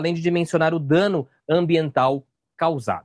além de dimensionar o dano ambiental causado.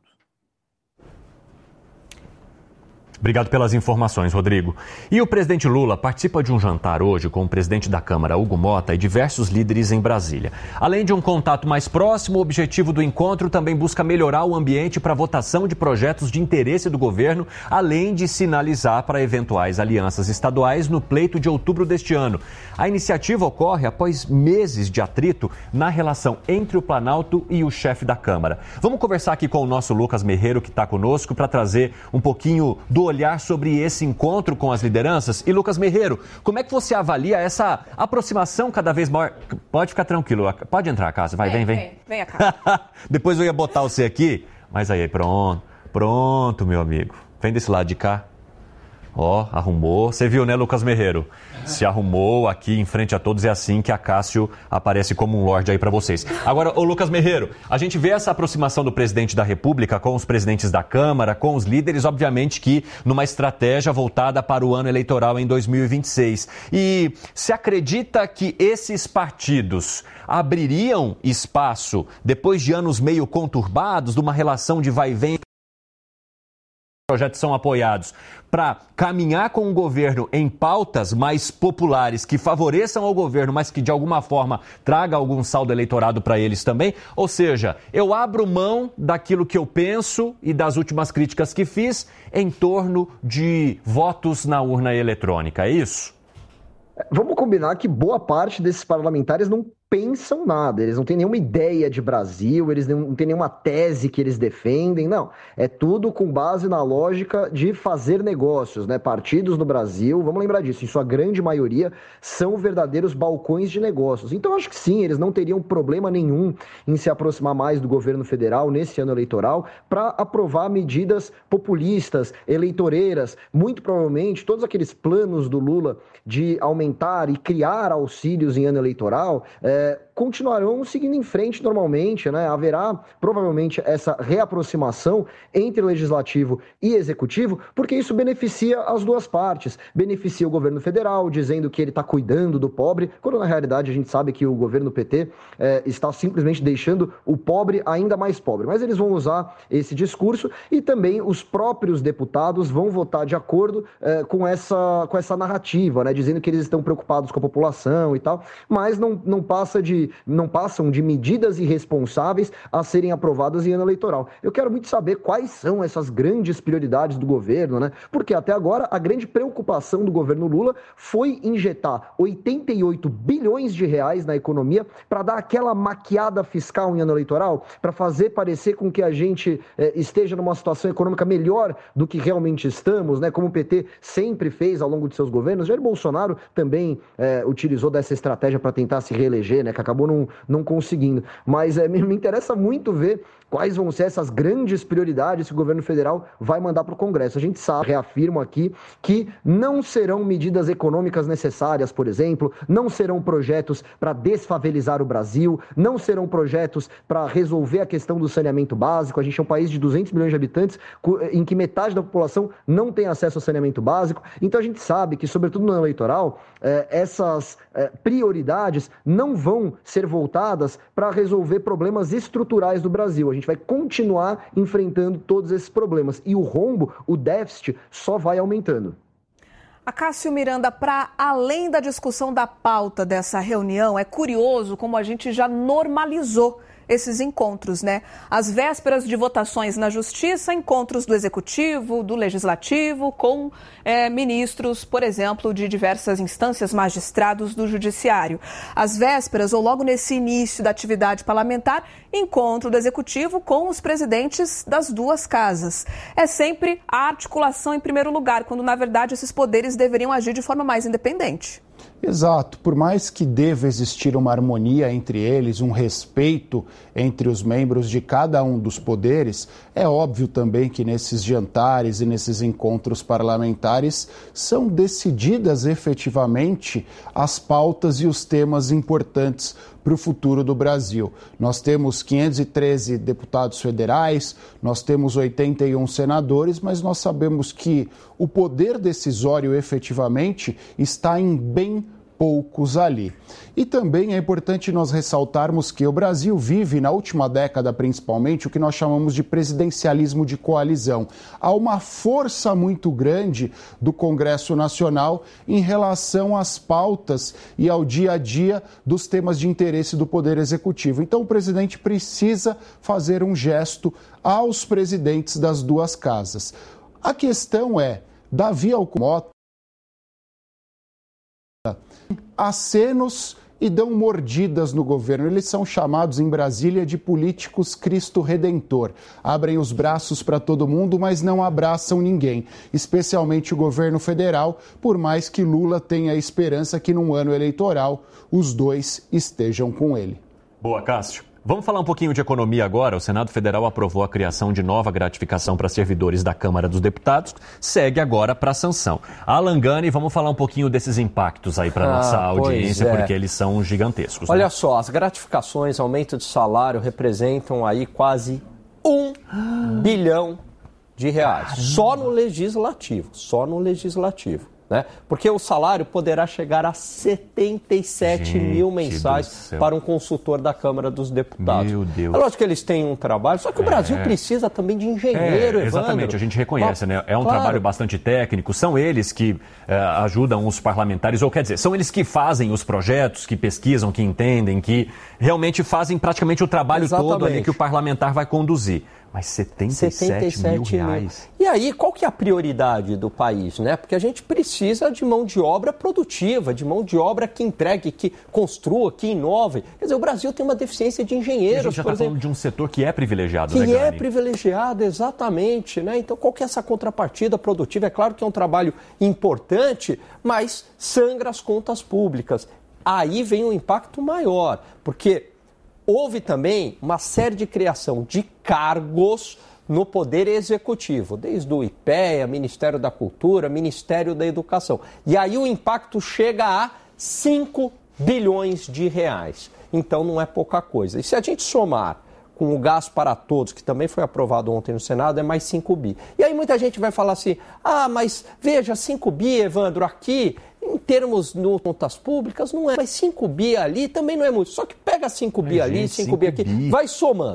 Obrigado pelas informações, Rodrigo. E o presidente Lula participa de um jantar hoje com o presidente da Câmara, Hugo Motta, e diversos líderes em Brasília. Além de um contato mais próximo, o objetivo do encontro também busca melhorar o ambiente para votação de projetos de interesse do governo, além de sinalizar para eventuais alianças estaduais no pleito de outubro deste ano. A iniciativa ocorre após meses de atrito na relação entre o Planalto e o chefe da Câmara. Vamos conversar aqui com o nosso Lucas Merreiro, que está conosco, para trazer um pouquinho do olhar sobre esse encontro com as lideranças. E Lucas Merreiro, como é que você avalia essa aproximação cada vez maior? Pode ficar tranquilo, pode entrar, Cássia, vai, vem. Vem cá. Depois eu ia botar você aqui, mas aí, pronto, meu amigo. Vem desse lado de cá. Ó, arrumou. Você viu, né, Lucas Merreiro? Se arrumou aqui em frente a todos. É assim que a Cássio aparece como um lorde aí para vocês. Agora, ô Lucas Merreiro, a gente vê essa aproximação do presidente da República com os presidentes da Câmara, com os líderes, obviamente que numa estratégia voltada para o ano eleitoral em 2026. E se acredita que esses partidos abririam espaço, depois de anos meio conturbados, de uma relação de vai e vem, projetos são apoiados, para caminhar com o governo em pautas mais populares que favoreçam ao governo, mas que de alguma forma traga algum saldo eleitorado para eles também? Ou seja, eu abro mão daquilo que eu penso e das últimas críticas que fiz em torno de votos na urna eletrônica, é isso? Vamos combinar que boa parte desses parlamentares não pensam nada, eles não têm nenhuma ideia de Brasil, eles não têm nenhuma tese que eles defendem, não. É tudo com base na lógica de fazer negócios, né? Partidos no Brasil, vamos lembrar disso, em sua grande maioria, são verdadeiros balcões de negócios. Então, acho que sim, eles não teriam problema nenhum em se aproximar mais do governo federal nesse ano eleitoral para aprovar medidas populistas, eleitoreiras. Muito provavelmente, todos aqueles planos do Lula de aumentar e criar auxílios em ano eleitoral continuarão seguindo em frente normalmente, né? Haverá provavelmente essa reaproximação entre legislativo e executivo, porque isso beneficia as duas partes. Beneficia o governo federal, dizendo que ele está cuidando do pobre, quando na realidade a gente sabe que o governo PT está simplesmente deixando o pobre ainda mais pobre. Mas eles vão usar esse discurso e também os próprios deputados vão votar de acordo com essa narrativa, né? Dizendo que eles estão preocupados com a população e tal, mas não passam de medidas irresponsáveis a serem aprovadas em ano eleitoral. Eu quero muito saber quais são essas grandes prioridades do governo, né? Porque até agora a grande preocupação do governo Lula foi injetar 88 bilhões de reais na economia para dar aquela maquiada fiscal em ano eleitoral, para fazer parecer com que a gente esteja numa situação econômica melhor do que realmente estamos, né? Como o PT sempre fez ao longo de seus governos. Jair Bolsonaro também utilizou dessa estratégia para tentar se reeleger, né, que acabou não conseguindo. Mas me interessa muito ver quais vão ser essas grandes prioridades que o governo federal vai mandar para o Congresso. A gente sabe, reafirmo aqui, que não serão medidas econômicas necessárias, por exemplo, não serão projetos para desfavelizar o Brasil, não serão projetos para resolver a questão do saneamento básico. A gente é um país de 200 milhões de habitantes, em que metade da população não tem acesso ao saneamento básico. Então a gente sabe que, sobretudo no ano eleitoral, essas prioridades não vão ser voltadas para resolver problemas estruturais do Brasil. A gente vai continuar enfrentando todos esses problemas. E o rombo, o déficit, só vai aumentando. Cássio Miranda, para além da discussão da pauta dessa reunião, é curioso como a gente já normalizou esses encontros, né? Às vésperas de votações na Justiça, encontros do Executivo, do Legislativo, com ministros, por exemplo, de diversas instâncias, magistrados do Judiciário. Às vésperas, ou logo nesse início da atividade parlamentar, encontro do Executivo com os presidentes das duas casas. É sempre a articulação em primeiro lugar, quando, na verdade, esses poderes deveriam agir de forma mais independente. Exato, por mais que deva existir uma harmonia entre eles, um respeito entre os membros de cada um dos poderes, é óbvio também que nesses jantares e nesses encontros parlamentares são decididas efetivamente as pautas e os temas importantes para o futuro do Brasil. Nós temos 513 deputados federais, nós temos 81 senadores, mas nós sabemos que o poder decisório efetivamente está em bem poucos ali. E também é importante nós ressaltarmos que o Brasil vive, na última década principalmente, o que nós chamamos de presidencialismo de coalizão. Há uma força muito grande do Congresso Nacional em relação às pautas e ao dia a dia dos temas de interesse do Poder Executivo. Então o presidente precisa fazer um gesto aos presidentes das duas casas. A questão é, Davi Alcolumbre acenos e dão mordidas no governo. Eles são chamados em Brasília de políticos Cristo Redentor. Abrem os braços para todo mundo, mas não abraçam ninguém, especialmente o governo federal, por mais que Lula tenha a esperança que num ano eleitoral os dois estejam com ele. Boa, Cássio. Vamos falar um pouquinho de economia agora. O Senado Federal aprovou a criação de nova gratificação para servidores da Câmara dos Deputados. Segue agora para a sanção. Alan Gani, vamos falar um pouquinho desses impactos aí para nossa audiência, porque eles são gigantescos. Olha só, as gratificações, aumento de salário representam aí quase 1 bilhão de reais. Só no legislativo, né? Porque o salário poderá chegar a 77 mil mensais para um consultor da Câmara dos Deputados. Meu Deus. É lógico que eles têm um trabalho, só que o Brasil precisa também de engenheiro, Evandro. Exatamente, a gente reconhece, né? É um trabalho bastante técnico, são eles que ajudam os parlamentares, ou quer dizer, são eles que fazem os projetos, que pesquisam, que entendem, que realmente fazem praticamente o trabalho todo ali que o parlamentar vai conduzir. Mas 77 mil reais. E aí, qual que é a prioridade do país, né? Porque a gente precisa de mão de obra produtiva, de mão de obra que entregue, que construa, que inove. Quer dizer, o Brasil tem uma deficiência de engenheiros, por exemplo. A gente já está falando de um setor que é privilegiado, né, Gani? Que é Gani? privilegiado, exatamente, né? Então, qual que é essa contrapartida produtiva? É claro que é um trabalho importante, mas sangra as contas públicas. Aí vem um impacto maior, porque houve também uma série de criação de cargos no Poder Executivo, desde o IPEA, Ministério da Cultura, Ministério da Educação. E aí o impacto chega a 5 bilhões de reais. Então não é pouca coisa. E se a gente somar com o gasto para todos, que também foi aprovado ontem no Senado, é mais 5 bi. E aí muita gente vai falar assim, mas veja, 5 bi, Evandro, aqui, em termos de contas públicas, não é. Mas 5 bi ali também não é muito. Só que pega 5 bi ali, 5 bi aqui, vai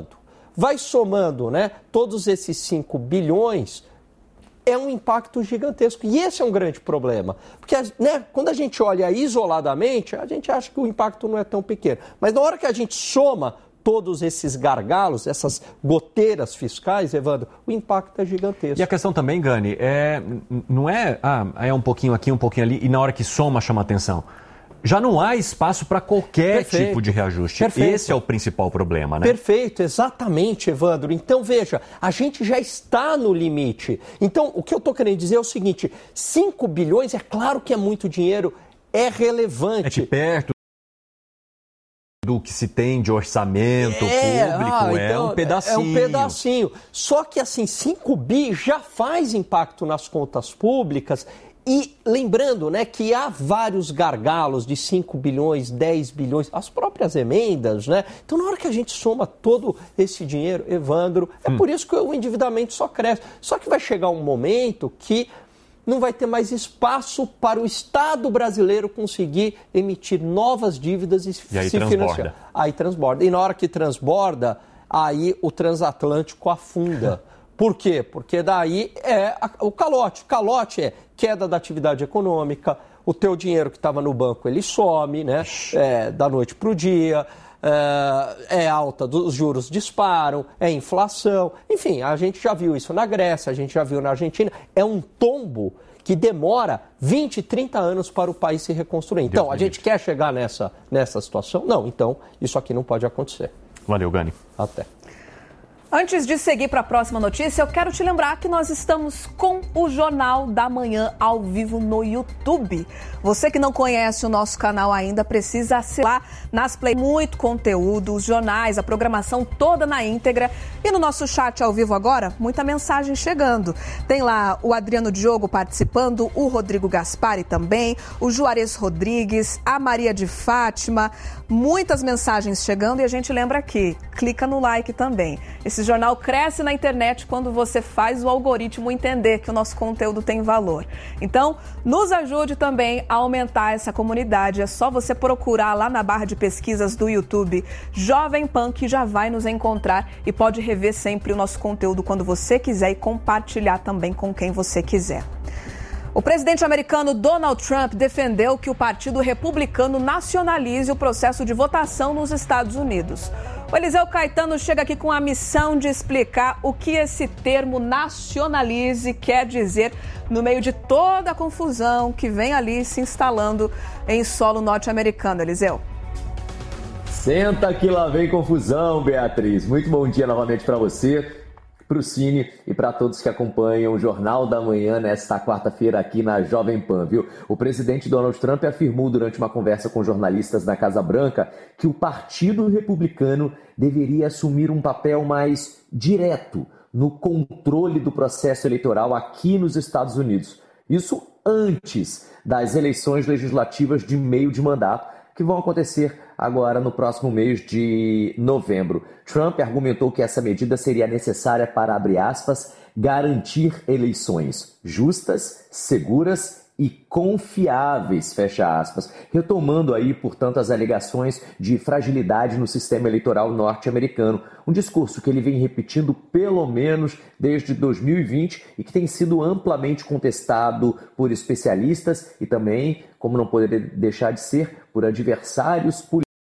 somando, né? Todos esses 5 bilhões é um impacto gigantesco. E esse é um grande problema. Porque, né, quando a gente olha isoladamente, a gente acha que o impacto não é tão pequeno. Mas na hora que a gente soma todos esses gargalos, essas goteiras fiscais, Evandro, o impacto é gigantesco. E a questão também, Gani, não é um pouquinho aqui, um pouquinho ali, e na hora que soma, chama atenção. Já não há espaço para qualquer tipo de reajuste. Perfeito. Esse é o principal problema, né? Perfeito, exatamente, Evandro. Então, veja, a gente já está no limite. Então, o que eu estou querendo dizer é o seguinte, 5 bilhões, é claro que é muito dinheiro, é relevante. É de perto do que se tem de orçamento público, é um pedacinho. É um pedacinho. Só que, assim, 5 bi já faz impacto nas contas públicas. E lembrando, né, que há vários gargalos de 5 bilhões, 10 bilhões, as próprias emendas, né? Então, na hora que a gente soma todo esse dinheiro, Evandro, é por isso que o endividamento só cresce. Só que vai chegar um momento que não vai ter mais espaço para o Estado brasileiro conseguir emitir novas dívidas e se financiar. Aí transborda. E na hora que transborda, aí o transatlântico afunda. Por quê? Porque daí é o calote. O calote é queda da atividade econômica, o teu dinheiro que estava no banco, ele some, né? Da noite para o dia, é alta, os juros disparam, é inflação. Enfim, a gente já viu isso na Grécia, a gente já viu na Argentina. É um tombo que demora 20, 30 anos para o país se reconstruir. Então, a gente quer chegar nessa situação? Não, então isso aqui não pode acontecer. Valeu, Gani. Até. Antes de seguir para a próxima notícia, eu quero te lembrar que nós estamos com o Jornal da Manhã ao vivo no YouTube. Você que não conhece o nosso canal ainda, precisa acessar nas play muito conteúdo, os jornais, a programação toda na íntegra. E no nosso chat ao vivo agora, muita mensagem chegando. Tem lá o Adriano Diogo participando, o Rodrigo Gaspari também, o Juarez Rodrigues, a Maria de Fátima. Muitas mensagens chegando e a gente lembra aqui, clica no like também. Esses Esse jornal cresce na internet quando você faz o algoritmo entender que o nosso conteúdo tem valor. Então, nos ajude também a aumentar essa comunidade. É só você procurar lá na barra de pesquisas do YouTube Jovem Pan, que já vai nos encontrar e pode rever sempre o nosso conteúdo quando você quiser e compartilhar também com quem você quiser. O presidente americano Donald Trump defendeu que o Partido Republicano nacionalize o processo de votação nos Estados Unidos. O Eliseu Caetano chega aqui com a missão de explicar o que esse termo nacionalize quer dizer no meio de toda a confusão que vem ali se instalando em solo norte-americano. Eliseu. Senta que lá vem confusão, Beatriz. Muito bom dia novamente para você, para o Cine e para todos que acompanham o Jornal da Manhã nesta quarta-feira aqui na Jovem Pan, viu? O presidente Donald Trump afirmou durante uma conversa com jornalistas na Casa Branca que o Partido Republicano deveria assumir um papel mais direto no controle do processo eleitoral aqui nos Estados Unidos. Isso antes das eleições legislativas de meio de mandato, que vão acontecer agora no próximo mês de novembro. Trump argumentou que essa medida seria necessária para, abre aspas, garantir eleições justas, seguras e confiáveis, fecha aspas, retomando aí, portanto, as alegações de fragilidade no sistema eleitoral norte-americano, um discurso que ele vem repetindo pelo menos desde 2020 e que tem sido amplamente contestado por especialistas e também, como não poderia deixar de ser, por adversários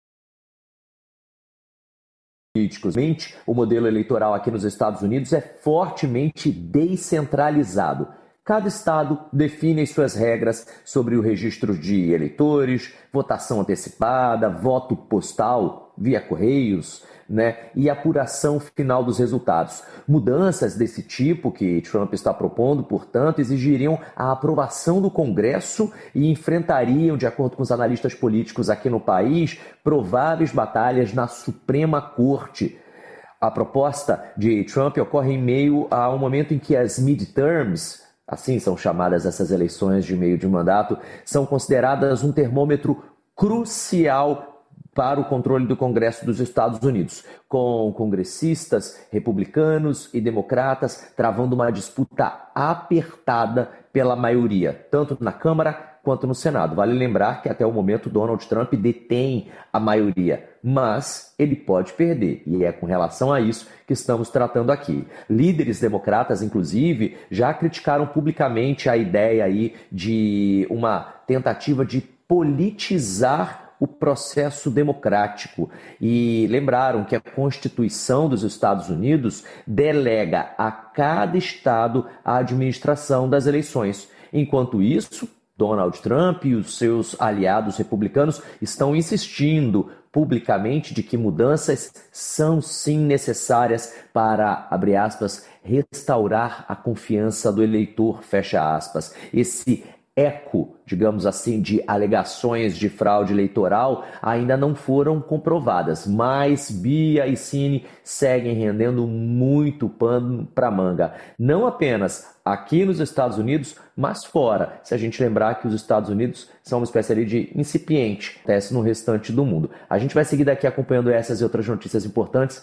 políticos. O modelo eleitoral aqui nos Estados Unidos é fortemente descentralizado. Cada estado define as suas regras sobre o registro de eleitores, votação antecipada, voto postal via correios, e apuração final dos resultados. Mudanças desse tipo que Trump está propondo, portanto, exigiriam a aprovação do Congresso e enfrentariam, de acordo com os analistas políticos aqui no país, prováveis batalhas na Suprema Corte. A proposta de Trump ocorre em meio a um momento em que as midterms, assim são chamadas essas eleições de meio de mandato, são consideradas um termômetro crucial para o controle do Congresso dos Estados Unidos, com congressistas republicanos e democratas travando uma disputa apertada pela maioria, tanto na Câmara quanto no Senado. Vale lembrar que até o momento Donald Trump detém a maioria, mas ele pode perder, e é com relação a isso que estamos tratando aqui. Líderes democratas, inclusive, já criticaram publicamente a ideia aí de uma tentativa de politizar o processo democrático e lembraram que a Constituição dos Estados Unidos delega a cada estado a administração das eleições. Enquanto isso, Donald Trump e os seus aliados republicanos estão insistindo publicamente de que mudanças são sim necessárias para, abre aspas, restaurar a confiança do eleitor, fecha aspas. Esse eco, digamos assim, de alegações de fraude eleitoral ainda não foram comprovadas, mas Bia e Cine seguem rendendo muito pano para manga. Não apenas aqui nos Estados Unidos, mas fora. Se a gente lembrar que os Estados Unidos são uma espécie ali de incipiente, acontece no restante do mundo. A gente vai seguir daqui acompanhando essas e outras notícias importantes.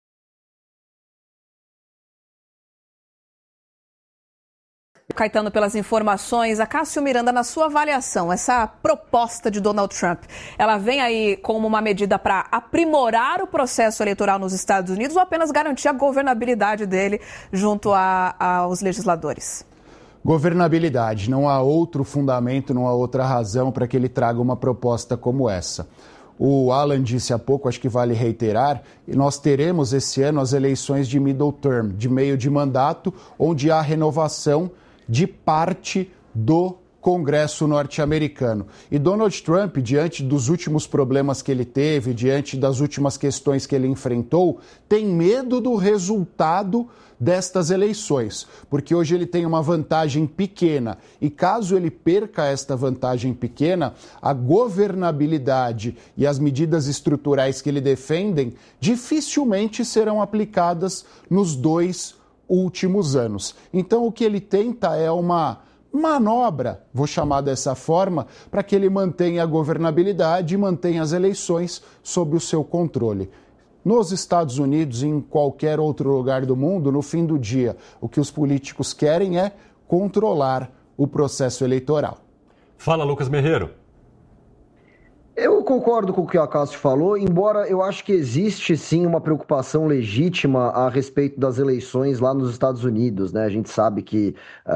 Caetano, pelas informações. A Cássio Miranda, na sua avaliação, essa proposta de Donald Trump, ela vem aí como uma medida para aprimorar o processo eleitoral nos Estados Unidos ou apenas garantir a governabilidade dele junto aos legisladores? Governabilidade. Não há outro fundamento, não há outra razão para que ele traga uma proposta como essa. O Alan disse há pouco, acho que vale reiterar, e nós teremos esse ano as eleições de middle term, de meio de mandato, onde há renovação de parte do Congresso norte-americano. E Donald Trump, diante dos últimos problemas que ele teve, diante das últimas questões que ele enfrentou, tem medo do resultado destas eleições, porque hoje ele tem uma vantagem pequena e caso ele perca esta vantagem pequena, a governabilidade e as medidas estruturais que ele defende dificilmente serão aplicadas nos 2 últimos anos. Então o que ele tenta é uma manobra, vou chamar dessa forma, para que ele mantenha a governabilidade e mantenha as eleições sob o seu controle. nos Estados Unidos e em qualquer outro lugar do mundo, no fim do dia, o que os políticos querem é controlar o processo eleitoral. Fala, Lucas Merreiro. Eu concordo com o que a Cássio falou, embora eu acho que existe sim uma preocupação legítima a respeito das eleições lá nos Estados Unidos, né? A gente sabe que,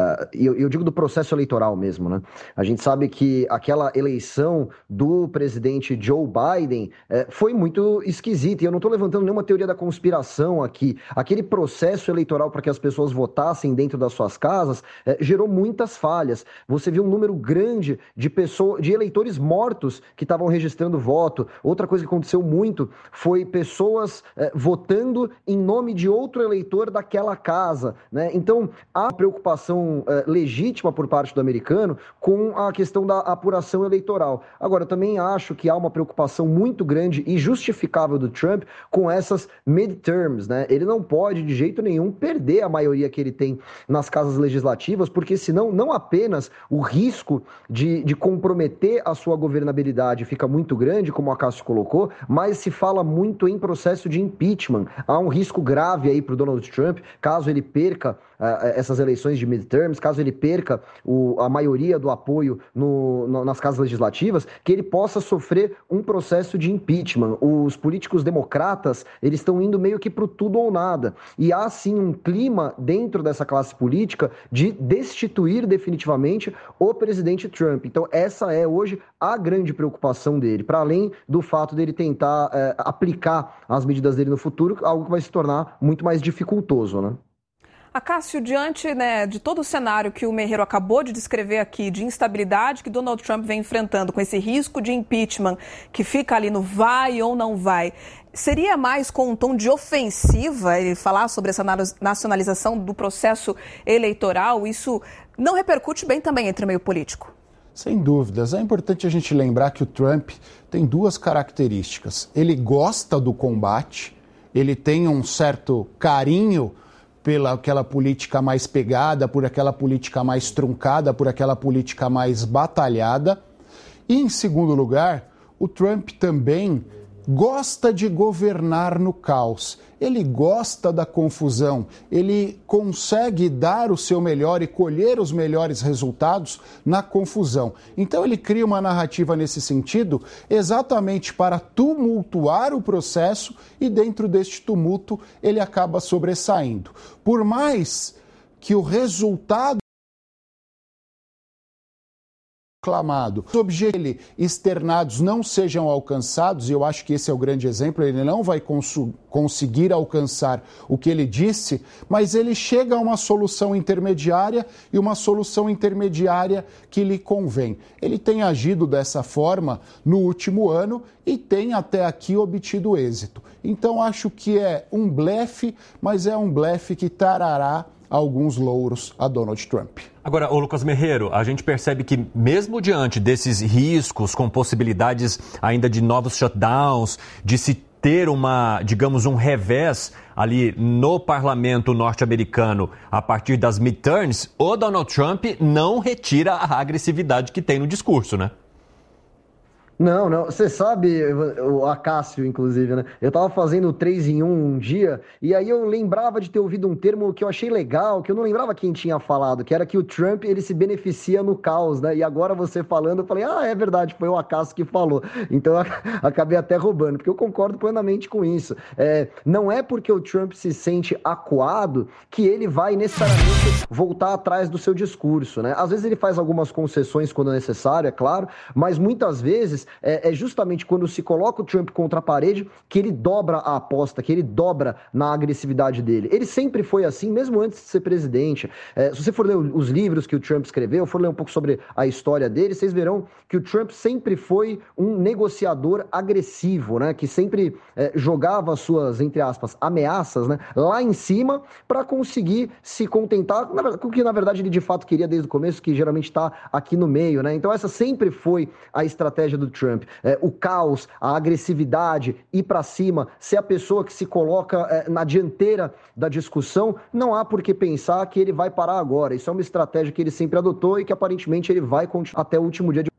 eu digo do processo eleitoral mesmo, né? A gente sabe que aquela eleição do presidente Joe Biden foi muito esquisita, e eu não estou levantando nenhuma teoria da conspiração aqui. Aquele processo eleitoral para que as pessoas votassem dentro das suas casas gerou muitas falhas. Você viu um número grande de eleitores mortos que estavam registrando voto. Outra coisa que aconteceu muito foi pessoas votando em nome de outro eleitor daquela casa, né? Então, há preocupação legítima por parte do americano com a questão da apuração eleitoral. Agora, eu também acho que há uma preocupação muito grande e justificável do Trump com essas midterms, né? Ele não pode, de jeito nenhum, perder a maioria que ele tem nas casas legislativas, porque senão, não apenas o risco de comprometer a sua governabilidade fica muito grande, como a Cássio colocou, mas se fala muito em processo de impeachment. Há um risco grave aí para o Donald Trump, caso ele perca essas eleições de midterms, caso ele perca a maioria do apoio nas casas legislativas, que ele possa sofrer um processo de impeachment. Os políticos democratas, eles estão indo meio que pro tudo ou nada. E há, sim, um clima dentro dessa classe política de destituir definitivamente o presidente Trump. Então, essa é hoje a grande preocupação dele, para além do fato dele tentar aplicar as medidas dele no futuro, algo que vai se tornar muito mais dificultoso, né? Cássio, diante, né, de todo o cenário que o Merreiro acabou de descrever aqui, de instabilidade que Donald Trump vem enfrentando, com esse risco de impeachment que fica ali no vai ou não vai, seria mais com um tom de ofensiva ele falar sobre essa nacionalização do processo eleitoral? Isso não repercute bem também entre o meio político? Sem dúvidas. É importante a gente lembrar que o Trump tem duas características. Ele gosta do combate, ele tem um certo carinho pela aquela política mais pegada, por aquela política mais truncada, por aquela política mais batalhada. E, em segundo lugar, o Trump também gosta de governar no caos. Ele gosta da confusão, ele consegue dar o seu melhor e colher os melhores resultados na confusão. Então ele cria uma narrativa nesse sentido exatamente para tumultuar o processo e dentro deste tumulto ele acaba sobressaindo. Por mais que o resultado clamado, os objetivos externados não sejam alcançados, e eu acho que esse é o grande exemplo, ele não vai conseguir alcançar o que ele disse, mas ele chega a uma solução intermediária e uma solução intermediária que lhe convém. Ele tem agido dessa forma no último ano e tem até aqui obtido êxito. Então acho que é um blefe, mas é um blefe que trará alguns louros a Donald Trump. Agora, ô Lucas Merreiro, a gente percebe que mesmo diante desses riscos, com possibilidades ainda de novos shutdowns, de se ter um revés ali no parlamento norte-americano a partir das midterms, o Donald Trump não retira a agressividade que tem no discurso, né? Não, você sabe, o Cássio, inclusive, né? Eu tava fazendo 3 em 1 um dia, e aí eu lembrava de ter ouvido um termo que eu achei legal, que eu não lembrava quem tinha falado, que era que o Trump, ele se beneficia no caos, né? E agora você falando, eu falei, é verdade, foi o Cássio que falou. Então eu acabei até roubando, porque eu concordo plenamente com isso. Não é porque o Trump se sente acuado que ele vai necessariamente voltar atrás do seu discurso, né? Às vezes ele faz algumas concessões quando é necessário, é claro, mas muitas vezes é justamente quando se coloca o Trump contra a parede que ele dobra a aposta, que ele dobra na agressividade dele. Ele sempre foi assim, mesmo antes de ser presidente. Se você for ler os livros que o Trump escreveu, for ler um pouco sobre a história dele, vocês verão que o Trump sempre foi um negociador agressivo, né? Que sempre jogava suas, entre aspas, ameaças, né? Lá em cima para conseguir se contentar com o que na verdade ele de fato queria desde o começo, que geralmente está aqui no meio, né? Então essa sempre foi a estratégia do Trump. O caos, a agressividade, ir para cima, ser a pessoa que se coloca na dianteira da discussão, não há por que pensar que ele vai parar agora. Isso é uma estratégia que ele sempre adotou e que aparentemente ele vai continuar até o último dia de...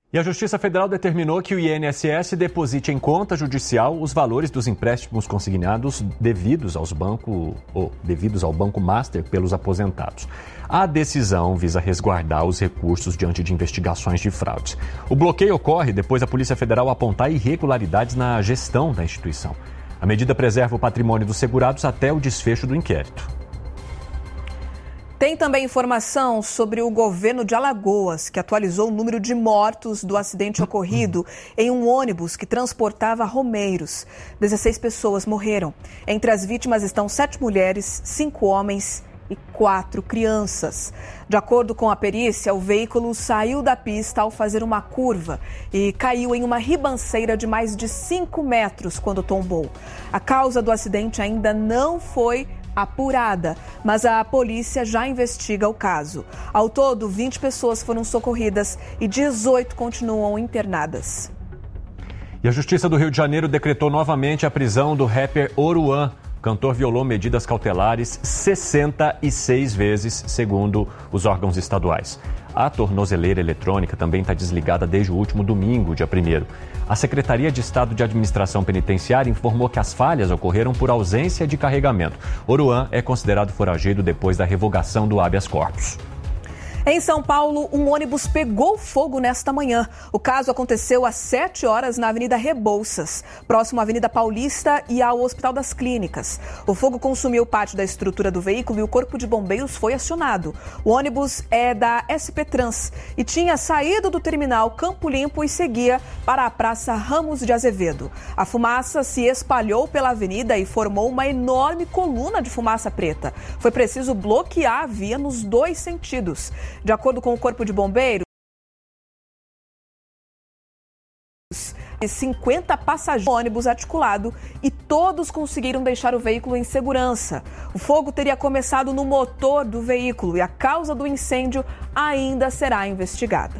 E a Justiça Federal determinou que o INSS deposite em conta judicial os valores dos empréstimos consignados devidos ao Banco Master pelos aposentados. A decisão visa resguardar os recursos diante de investigações de fraudes. O bloqueio ocorre depois da Polícia Federal apontar irregularidades na gestão da instituição. A medida preserva o patrimônio dos segurados até o desfecho do inquérito. Tem também informação sobre o governo de Alagoas, que atualizou o número de mortos do acidente ocorrido em um ônibus que transportava romeiros. 16 pessoas morreram. Entre as vítimas estão 7 mulheres, 5 homens e 4 crianças. De acordo com a perícia, o veículo saiu da pista ao fazer uma curva e caiu em uma ribanceira de mais de 5 metros quando tombou. A causa do acidente ainda não foi apurada, mas a polícia já investiga o caso. Ao todo, 20 pessoas foram socorridas e 18 continuam internadas. E a Justiça do Rio de Janeiro decretou novamente a prisão do rapper Oruan. O cantor violou medidas cautelares 66 vezes, segundo os órgãos estaduais. A tornozeleira eletrônica também está desligada desde o último domingo, dia 1º. A Secretaria de Estado de Administração Penitenciária informou que as falhas ocorreram por ausência de carregamento. Oruan é considerado foragido depois da revogação do habeas corpus. Em São Paulo, um ônibus pegou fogo nesta manhã. O caso aconteceu às 7 horas na Avenida Rebouças, próximo à Avenida Paulista e ao Hospital das Clínicas. O fogo consumiu parte da estrutura do veículo e o Corpo de Bombeiros foi acionado. O ônibus é da SP Trans e tinha saído do terminal Campo Limpo e seguia para a Praça Ramos de Azevedo. A fumaça se espalhou pela avenida e formou uma enorme coluna de fumaça preta. Foi preciso bloquear a via nos 2 sentidos. De acordo com o Corpo de Bombeiros, 50 passageiros do ônibus articulado e todos conseguiram deixar o veículo em segurança. O fogo teria começado no motor do veículo e a causa do incêndio ainda será investigada.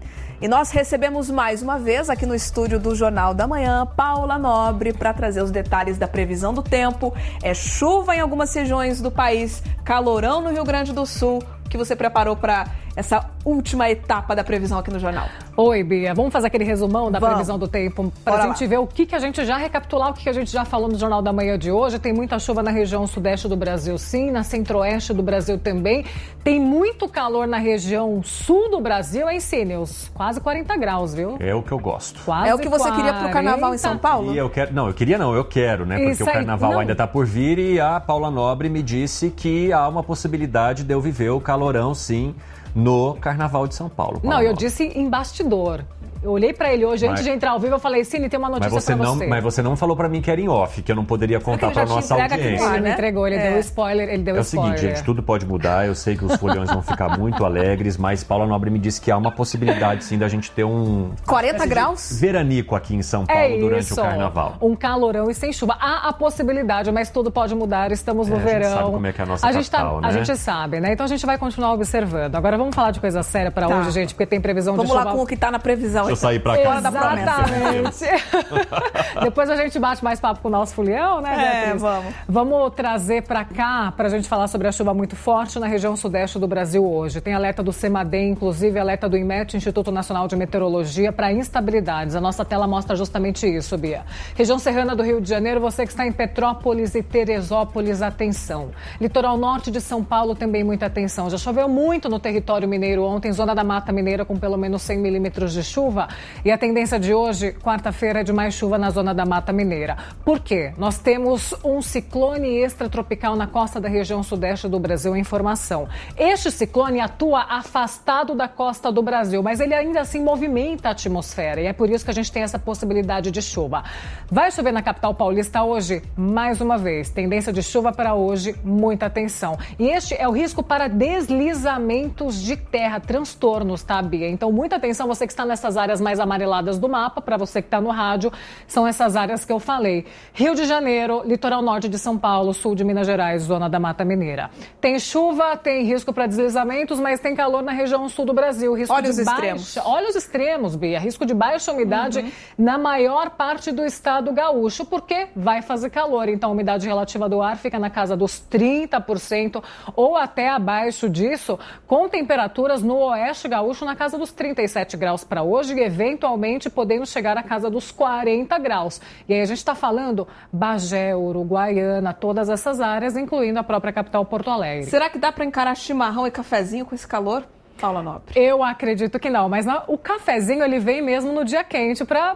E nós recebemos mais uma vez aqui no estúdio do Jornal da Manhã, Paula Nobre, para trazer os detalhes da previsão do tempo. É chuva em algumas regiões do país, calorão no Rio Grande do Sul. O que você preparou para essa última etapa da previsão aqui no jornal? Oi, Bia. Vamos fazer aquele resumão da previsão do tempo para a gente ver o que a gente já recapitular, o que a gente já falou no Jornal da Manhã de hoje. Tem muita chuva na região sudeste do Brasil, sim, na centro-oeste do Brasil também. Tem muito calor na região sul do Brasil, hein, Cíneos? Quase 40 graus, viu? É o que eu gosto. Quase é o que você 40. Queria pro carnaval em São Paulo? E eu quero, né? Porque Isso o carnaval aí, ainda está por vir e a Paula Nobre me disse que há uma possibilidade de eu viver o calorão, sim, no Carnaval de São Paulo. Não, eu disse em bastidor. Eu olhei pra ele hoje, antes de entrar ao vivo, eu falei, Cine, tem uma notícia pra você. Mas você não falou pra mim que era em off, que eu não poderia contar pra nossa audiência. Ele me entregou, ele deu spoiler, É o seguinte, gente, tudo pode mudar, eu sei que os folhões vão ficar muito alegres, mas Paula Nobre me disse que há uma possibilidade, sim, da gente ter um... 40 graus? Veranico aqui em São Paulo durante o Carnaval. Um calorão e sem chuva. Há a possibilidade, mas tudo pode mudar, estamos no verão. A gente sabe como é que é a nossa capital, né? A gente sabe, né? Então a gente vai continuar observando. Agora vamos falar de coisa séria pra hoje, gente, porque tem previsão de chuva. Vamos lá com o que tá na previsão. Deixa eu sair pra cá. Exatamente. Depois a gente bate mais papo com o nosso folião, né, Beatriz? Vamos. Vamos trazer para cá, para a gente falar sobre a chuva muito forte na região sudeste do Brasil hoje. Tem alerta do CEMADEM, inclusive alerta do INMET, Instituto Nacional de Meteorologia, para instabilidades. A nossa tela mostra justamente isso, Bia. Região serrana do Rio de Janeiro, você que está em Petrópolis e Teresópolis, atenção. Litoral norte de São Paulo, também muita atenção. Já choveu muito no território mineiro ontem, zona da Mata Mineira com pelo menos 100 milímetros de chuva. E a tendência de hoje, quarta-feira, é de mais chuva na zona da Mata Mineira. Por quê? Nós temos um ciclone extratropical na costa da região sudeste do Brasil em formação. Este ciclone atua afastado da costa do Brasil, mas ele ainda assim movimenta a atmosfera e é por isso que a gente tem essa possibilidade de chuva. Vai chover na capital paulista hoje? Mais uma vez, tendência de chuva para hoje, muita atenção. E este é o risco para deslizamentos de terra, transtornos, tá, Bia? Então, muita atenção, você que está nessas áreas mais amareladas do mapa, para você que está no rádio, são essas áreas que eu falei. Rio de Janeiro, litoral norte de São Paulo, sul de Minas Gerais, zona da Mata Mineira. Tem chuva, tem risco para deslizamentos, mas tem calor na região sul do Brasil. Risco Olha os extremos. Olha os extremos, Bia. Risco de baixa umidade na maior parte do estado gaúcho, porque vai fazer calor. Então, a umidade relativa do ar fica na casa dos 30% ou até abaixo disso, com temperaturas no oeste gaúcho na casa dos 37 graus para hoje eventualmente podendo chegar à casa dos 40 graus. E aí a gente está falando Bagé, Uruguaiana, todas essas áreas, incluindo a própria capital Porto Alegre. Será que dá para encarar chimarrão e cafezinho com esse calor, Paula Nobre? Eu acredito que não, mas o cafezinho ele vem mesmo no dia quente para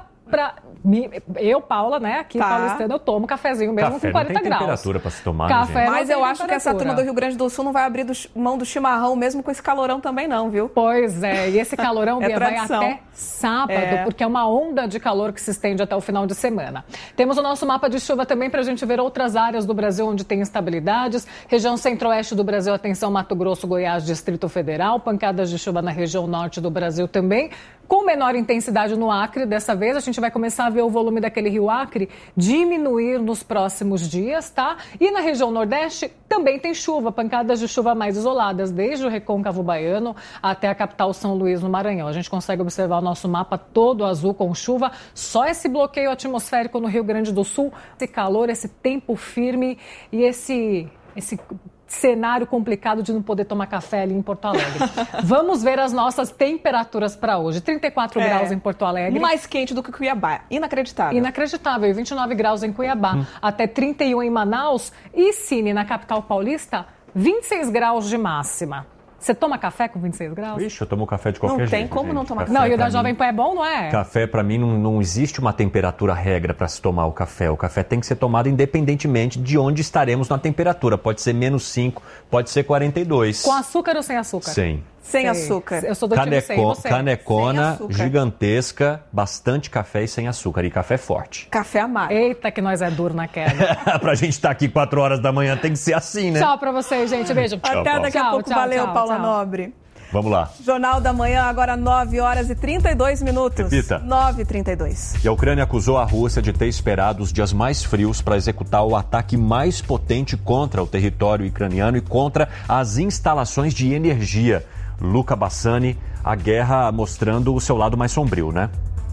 eu, Paula, né, aqui paulistana, eu tomo cafezinho mesmo café com 40 não tem graus. temperatura para se tomar, café, mas eu acho que essa turma do Rio Grande do Sul não vai abrir mão do chimarrão mesmo com esse calorão também não, viu? Pois é, e esse calorão vai até sábado, porque é uma onda de calor que se estende até o final de semana. Temos o nosso mapa de chuva também para a gente ver outras áreas do Brasil onde tem instabilidades. Região centro-oeste do Brasil, atenção, Mato Grosso, Goiás, Distrito Federal. Pancadas de chuva na região norte do Brasil também. Com menor intensidade no Acre, dessa vez a gente vai começar a ver o volume daquele rio Acre diminuir nos próximos dias, tá? E na região nordeste também tem chuva, pancadas de chuva mais isoladas, desde o Recôncavo Baiano até a capital São Luís, no Maranhão. A gente consegue observar o nosso mapa todo azul com chuva, só esse bloqueio atmosférico no Rio Grande do Sul, esse calor, esse tempo firme e esse cenário complicado de não poder tomar café ali em Porto Alegre. Vamos ver as nossas temperaturas para hoje. 34 graus em Porto Alegre. Mais quente do que Cuiabá. Inacreditável. Inacreditável. E 29 graus em Cuiabá. Até 31 em Manaus. E Cine, na capital paulista, 26 graus de máxima. Você toma café com 26 graus? Ixi, eu tomo café de qualquer jeito. Não tem como não tomar café. Não, e o da Jovem Pan é bom, não é? Café, para mim, não existe uma temperatura regra para se tomar o café. O café tem que ser tomado independentemente de onde estaremos na temperatura. Pode ser -5, pode ser 42. Com açúcar ou sem açúcar? Sem açúcar. Eu sou do time sem, você? Canecona, gigantesca, bastante café e sem açúcar. E café forte. Café amargo. Eita, que nós é duro na queda. Pra gente estar aqui 4 horas da manhã tem que ser assim, né? Tchau pra vocês, gente. Beijo. Até daqui a pouco. Valeu, Paula Nobre. Vamos lá. Jornal da Manhã, agora 9 horas e 32 minutos. Repita. 9h32. E a Ucrânia acusou a Rússia de ter esperado os dias mais frios para executar o ataque mais potente contra o território ucraniano e contra as instalações de energia. Luca Bassani, a guerra mostrando o seu lado mais sombrio, né?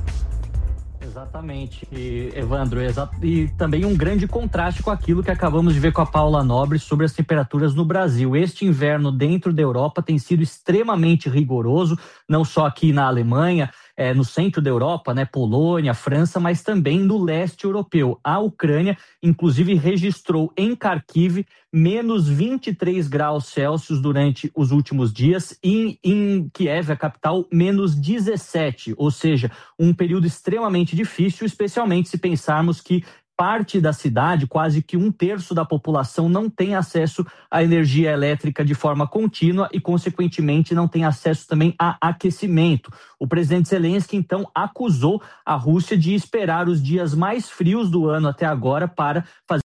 Exatamente, Evandro, e também um grande contraste com aquilo que acabamos de ver com a Paula Nobre sobre as temperaturas no Brasil. Este inverno dentro da Europa tem sido extremamente rigoroso, não só aqui na Alemanha, no centro da Europa, né, Polônia, França, mas também no leste europeu. A Ucrânia, inclusive, registrou em Kharkiv menos 23 graus Celsius durante os últimos dias e em Kiev, a capital, menos 17, ou seja, um período extremamente difícil, especialmente se pensarmos que parte da cidade, quase que 1/3 da população não tem acesso à energia elétrica de forma contínua e, consequentemente, não tem acesso também a aquecimento. O presidente Zelensky, então, acusou a Rússia de esperar os dias mais frios do ano até agora para fazer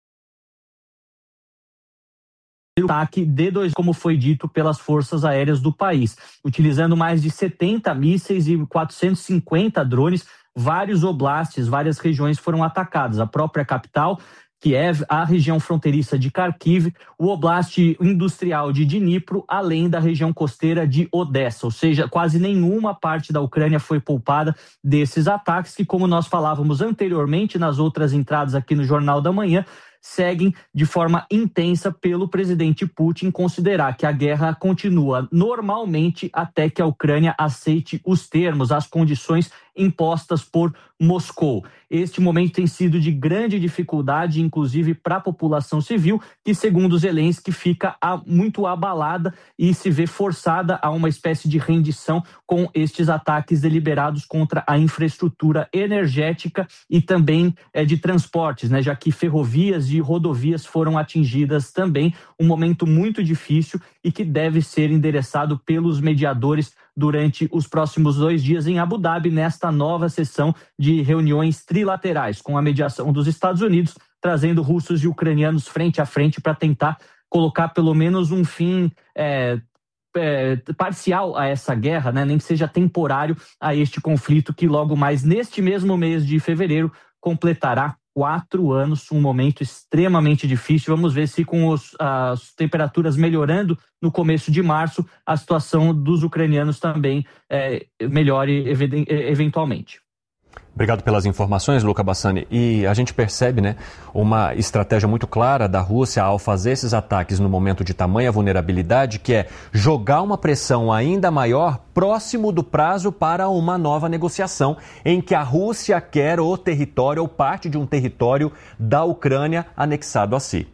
o ataque D2, como foi dito pelas forças aéreas do país, utilizando mais de 70 mísseis e 450 drones. Vários oblastes, várias regiões foram atacadas. A própria capital, Kiev, a região fronteiriça de Kharkiv, o oblast industrial de Dnipro, além da região costeira de Odessa. Ou seja, quase nenhuma parte da Ucrânia foi poupada desses ataques que, como nós falávamos anteriormente nas outras entradas aqui no Jornal da Manhã, seguem de forma intensa pelo presidente Putin considerar que a guerra continua normalmente até que a Ucrânia aceite os termos, as condições impostas por Moscou. Este momento tem sido de grande dificuldade, inclusive para a população civil, que, segundo Zelensky, fica muito abalada e se vê forçada a uma espécie de rendição com estes ataques deliberados contra a infraestrutura energética e também de transportes, né, já que ferrovias e rodovias foram atingidas também. Um momento muito difícil e que deve ser endereçado pelos mediadores durante os próximos 2 dias em Abu Dhabi, nesta nova sessão de reuniões trilaterais, com a mediação dos Estados Unidos, trazendo russos e ucranianos frente a frente para tentar colocar pelo menos um fim parcial a essa guerra, né? Nem que seja temporário a este conflito que logo mais neste mesmo mês de fevereiro completará 4 anos, um momento extremamente difícil. Vamos ver se com as temperaturas melhorando no começo de março, a situação dos ucranianos também melhore eventualmente. Obrigado pelas informações, Luca Bassani. E a gente percebe, né, uma estratégia muito clara da Rússia ao fazer esses ataques no momento de tamanha vulnerabilidade, que é jogar uma pressão ainda maior próximo do prazo para uma nova negociação, em que a Rússia quer o território ou parte de um território da Ucrânia anexado a si.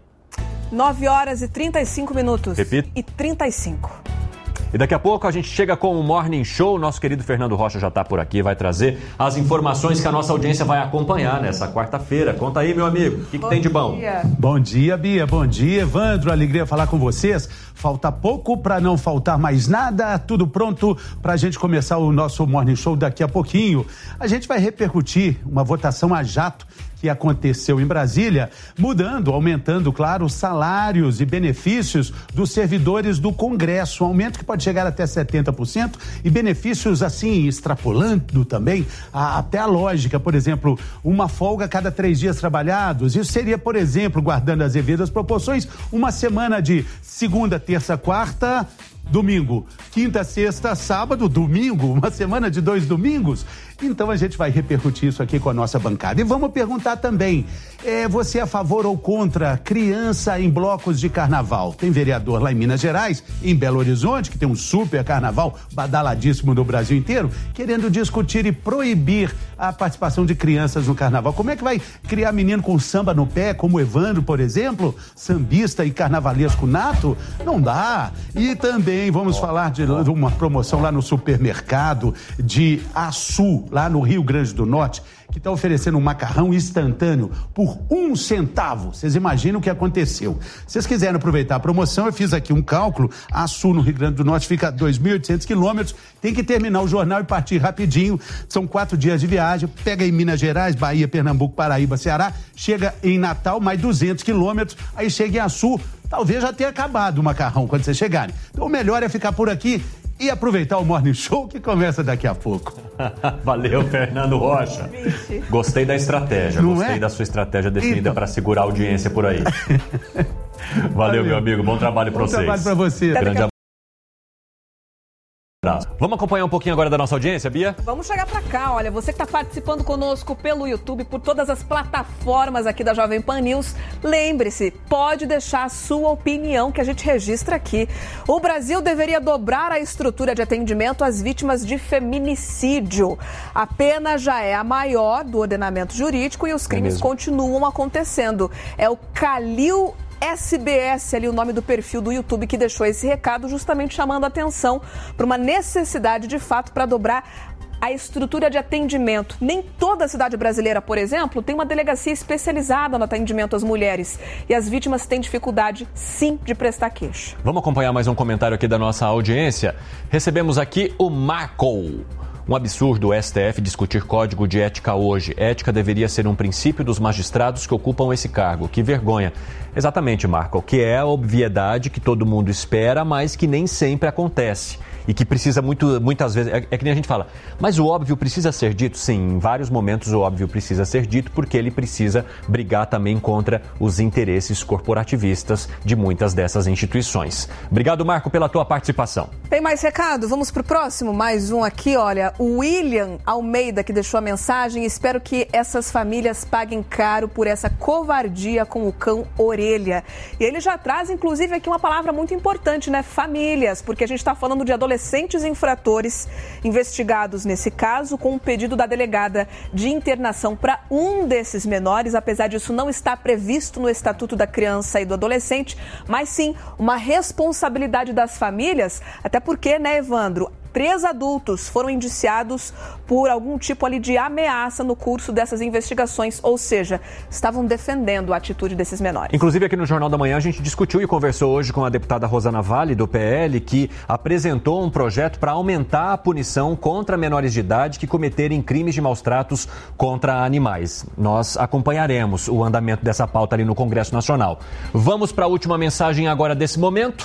9h35. Repito. E 35. E daqui a pouco a gente chega com o Morning Show. Nosso querido Fernando Rocha já está por aqui, vai trazer as informações que a nossa audiência vai acompanhar nessa quarta-feira. Conta aí, meu amigo, o que tem de bom? Bom dia, Bia. Bom dia, Evandro. Alegria falar com vocês. Falta pouco para não faltar mais nada. Tudo pronto para a gente começar o nosso Morning Show daqui a pouquinho. A gente vai repercutir uma votação a jato que aconteceu em Brasília, aumentando, claro, os salários e benefícios dos servidores do Congresso, um aumento que pode chegar até 70% e benefícios assim, extrapolando também até a lógica, por exemplo, uma folga a cada 3 dias trabalhados. Isso seria, por exemplo, guardando as devidas proporções, uma semana de segunda, terça, quarta, domingo, quinta, sexta, sábado, domingo, uma semana de 2 domingos. Então a gente vai repercutir isso aqui com a nossa bancada. E vamos perguntar também, você é a favor ou contra criança em blocos de carnaval? Tem vereador lá em Minas Gerais, em Belo Horizonte, que tem um super carnaval badaladíssimo no Brasil inteiro, querendo discutir e proibir a participação de crianças no carnaval. Como é que vai criar menino com samba no pé, como o Evandro, por exemplo, sambista e carnavalesco nato? Não dá. E também vamos falar de uma promoção lá no supermercado de Açu, lá no Rio Grande do Norte, que está oferecendo um macarrão instantâneo por 1 centavo. Vocês imaginam o que aconteceu. Se vocês quiserem aproveitar a promoção, eu fiz aqui um cálculo. Açu, no Rio Grande do Norte, fica a 2.800 quilômetros. Tem que terminar o jornal e partir rapidinho. São 4 dias de viagem. Pega em Minas Gerais, Bahia, Pernambuco, Paraíba, Ceará. Chega em Natal, mais 200 quilômetros. Aí chega em Açu. Talvez já tenha acabado o macarrão quando vocês chegarem. Então o melhor é ficar por aqui e aproveitar o Morning Show, que começa daqui a pouco. Valeu, Fernando Rocha. Gostei da estratégia, gostei da sua estratégia definida para segurar a audiência por aí. Valeu, meu amigo. Bom trabalho para vocês. Bom trabalho para você. Grande abraço. Vamos acompanhar um pouquinho agora da nossa audiência, Bia? Vamos chegar pra cá, olha, você que está participando conosco pelo YouTube, por todas as plataformas aqui da Jovem Pan News, lembre-se, pode deixar a sua opinião que a gente registra aqui. O Brasil deveria dobrar a estrutura de atendimento às vítimas de feminicídio. A pena já é a maior do ordenamento jurídico e os crimes continuam acontecendo. É o Calil SBS, ali o nome do perfil do YouTube, que deixou esse recado, justamente chamando a atenção para uma necessidade de fato para dobrar a estrutura de atendimento. Nem toda cidade brasileira, por exemplo, tem uma delegacia especializada no atendimento às mulheres. E as vítimas têm dificuldade, sim, de prestar queixa. Vamos acompanhar mais um comentário aqui da nossa audiência. Recebemos aqui o Marco. Um absurdo o STF discutir código de ética hoje. Ética deveria ser um princípio dos magistrados que ocupam esse cargo. Que vergonha. Exatamente, Marco, que é a obviedade que todo mundo espera, mas que nem sempre acontece. E que precisa muitas vezes, é que nem a gente fala, mas o óbvio precisa ser dito? Sim, em vários momentos o óbvio precisa ser dito, porque ele precisa brigar também contra os interesses corporativistas de muitas dessas instituições. Obrigado, Marco, pela tua participação. Tem mais recado? Vamos pro próximo? Mais um aqui, olha, o William Almeida que deixou a mensagem: espero que essas famílias paguem caro por essa covardia com o cão orelha. E ele já traz, inclusive, aqui uma palavra muito importante, né? Famílias, porque a gente está falando de adolescentes infratores investigados nesse caso, com um pedido da delegada de internação para um desses menores, apesar disso não estar previsto no Estatuto da Criança e do Adolescente, mas sim uma responsabilidade das famílias, até porque, né, Evandro, 3 adultos foram indiciados por algum tipo ali de ameaça no curso dessas investigações, ou seja, estavam defendendo a atitude desses menores. Inclusive aqui no Jornal da Manhã a gente discutiu e conversou hoje com a deputada Rosana Vale, do PL, que apresentou um projeto para aumentar a punição contra menores de idade que cometerem crimes de maus tratos contra animais. Nós acompanharemos o andamento dessa pauta ali no Congresso Nacional. Vamos para a última mensagem agora desse momento.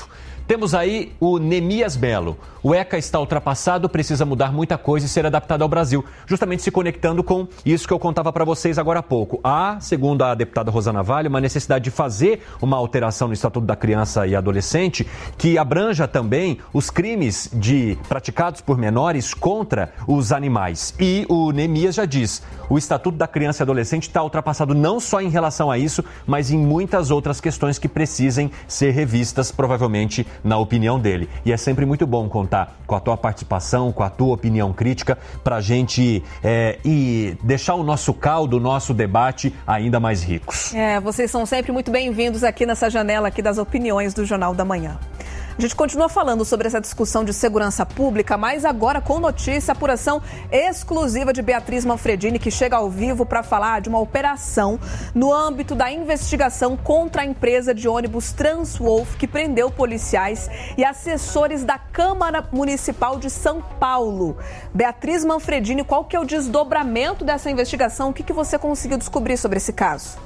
Temos aí o Nemias Belo. O ECA está ultrapassado, precisa mudar muita coisa e ser adaptado ao Brasil. Justamente se conectando com isso que eu contava para vocês agora há pouco. Há, segundo a deputada Rosana Vale, uma necessidade de fazer uma alteração no Estatuto da Criança e Adolescente que abranja também os crimes praticados por menores contra os animais. E o Nemias já diz, o Estatuto da Criança e Adolescente está ultrapassado não só em relação a isso, mas em muitas outras questões que precisem ser revistas, provavelmente, na opinião dele. E é sempre muito bom contar com a tua participação, com a tua opinião crítica, para a gente e deixar o nosso caldo, o nosso debate ainda mais ricos. Vocês são sempre muito bem-vindos aqui nessa janela aqui das opiniões do Jornal da Manhã. A gente continua falando sobre essa discussão de segurança pública, mas agora com notícia, apuração exclusiva de Beatriz Manfredini, que chega ao vivo para falar de uma operação no âmbito da investigação contra a empresa de ônibus Transwolf, que prendeu policiais e assessores da Câmara Municipal de São Paulo. Beatriz Manfredini, qual que é o desdobramento dessa investigação? O que você conseguiu descobrir sobre esse caso?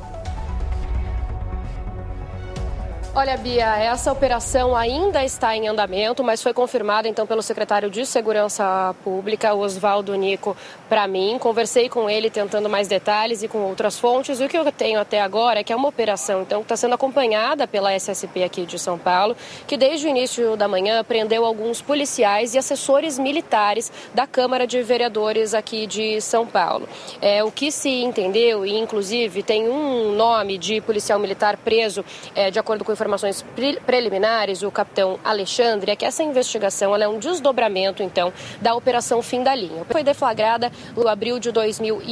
Olha, Bia, essa operação ainda está em andamento, mas foi confirmada então pelo secretário de Segurança Pública, Oswaldo Nico, para mim. Conversei com ele tentando mais detalhes e com outras fontes. E o que eu tenho até agora é que é uma operação então, que está sendo acompanhada pela SSP aqui de São Paulo, que desde o início da manhã prendeu alguns policiais e assessores militares da Câmara de Vereadores aqui de São Paulo. O que se entendeu, e inclusive tem um nome de policial militar preso, de acordo com informações preliminares, o capitão Alexandre, é que essa investigação ela é um desdobramento, então, da Operação Fim da Linha. Foi deflagrada no abril de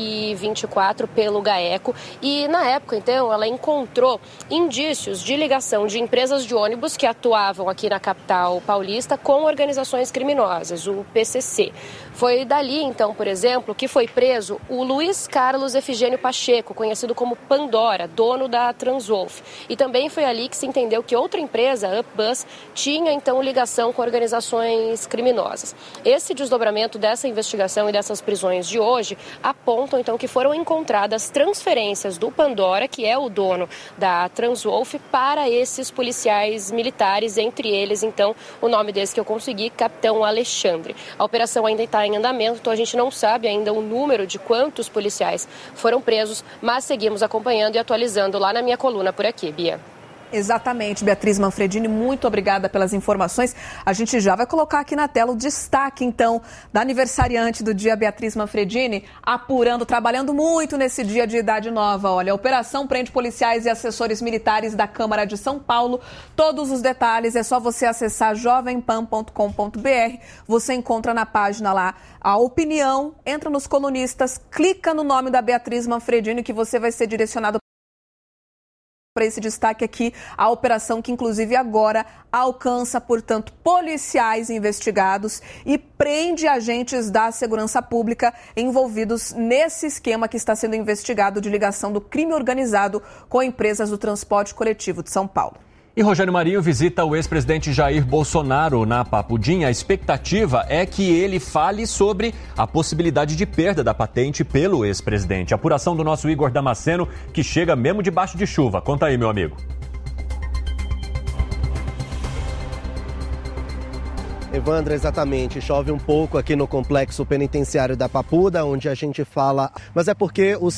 2024 pelo GAECO e, na época, então, ela encontrou indícios de ligação de empresas de ônibus que atuavam aqui na capital paulista com organizações criminosas, o PCC. Foi dali, então, por exemplo, que foi preso o Luiz Carlos Efigênio Pacheco, conhecido como Pandora, dono da Transwolf. E também foi ali que se entendeu que outra empresa, a UpBus, tinha, então, ligação com organizações criminosas. Esse desdobramento dessa investigação e dessas prisões de hoje apontam, então, que foram encontradas transferências do Pandora, que é o dono da Transwolf, para esses policiais militares, entre eles, então, o nome desse que eu consegui, Capitão Alexandre. A operação ainda está em andamento, então a gente não sabe ainda o número de quantos policiais foram presos, mas seguimos acompanhando e atualizando lá na minha coluna por aqui, Bia. Exatamente, Beatriz Manfredini, muito obrigada pelas informações. A gente já vai colocar aqui na tela o destaque, então, da aniversariante do dia, Beatriz Manfredini, apurando, trabalhando muito nesse dia de idade nova. Olha, a operação prende policiais e assessores militares da Câmara de São Paulo. Todos os detalhes é só você acessar jovempan.com.br. Você encontra na página lá a opinião, entra nos colunistas, clica no nome da Beatriz Manfredini que você vai ser direcionado para esse destaque aqui, a operação que inclusive agora alcança, portanto, policiais investigados e prende agentes da segurança pública envolvidos nesse esquema que está sendo investigado de ligação do crime organizado com empresas do transporte coletivo de São Paulo. E Rogério Marinho visita o ex-presidente Jair Bolsonaro na Papudinha. A expectativa é que ele fale sobre a possibilidade de perda da patente pelo ex-presidente. Apuração do nosso Igor Damasceno, que chega mesmo debaixo de chuva. Conta aí, meu amigo. Evandro, exatamente. Chove um pouco aqui no complexo penitenciário da Papuda, onde a gente fala... Mas é porque o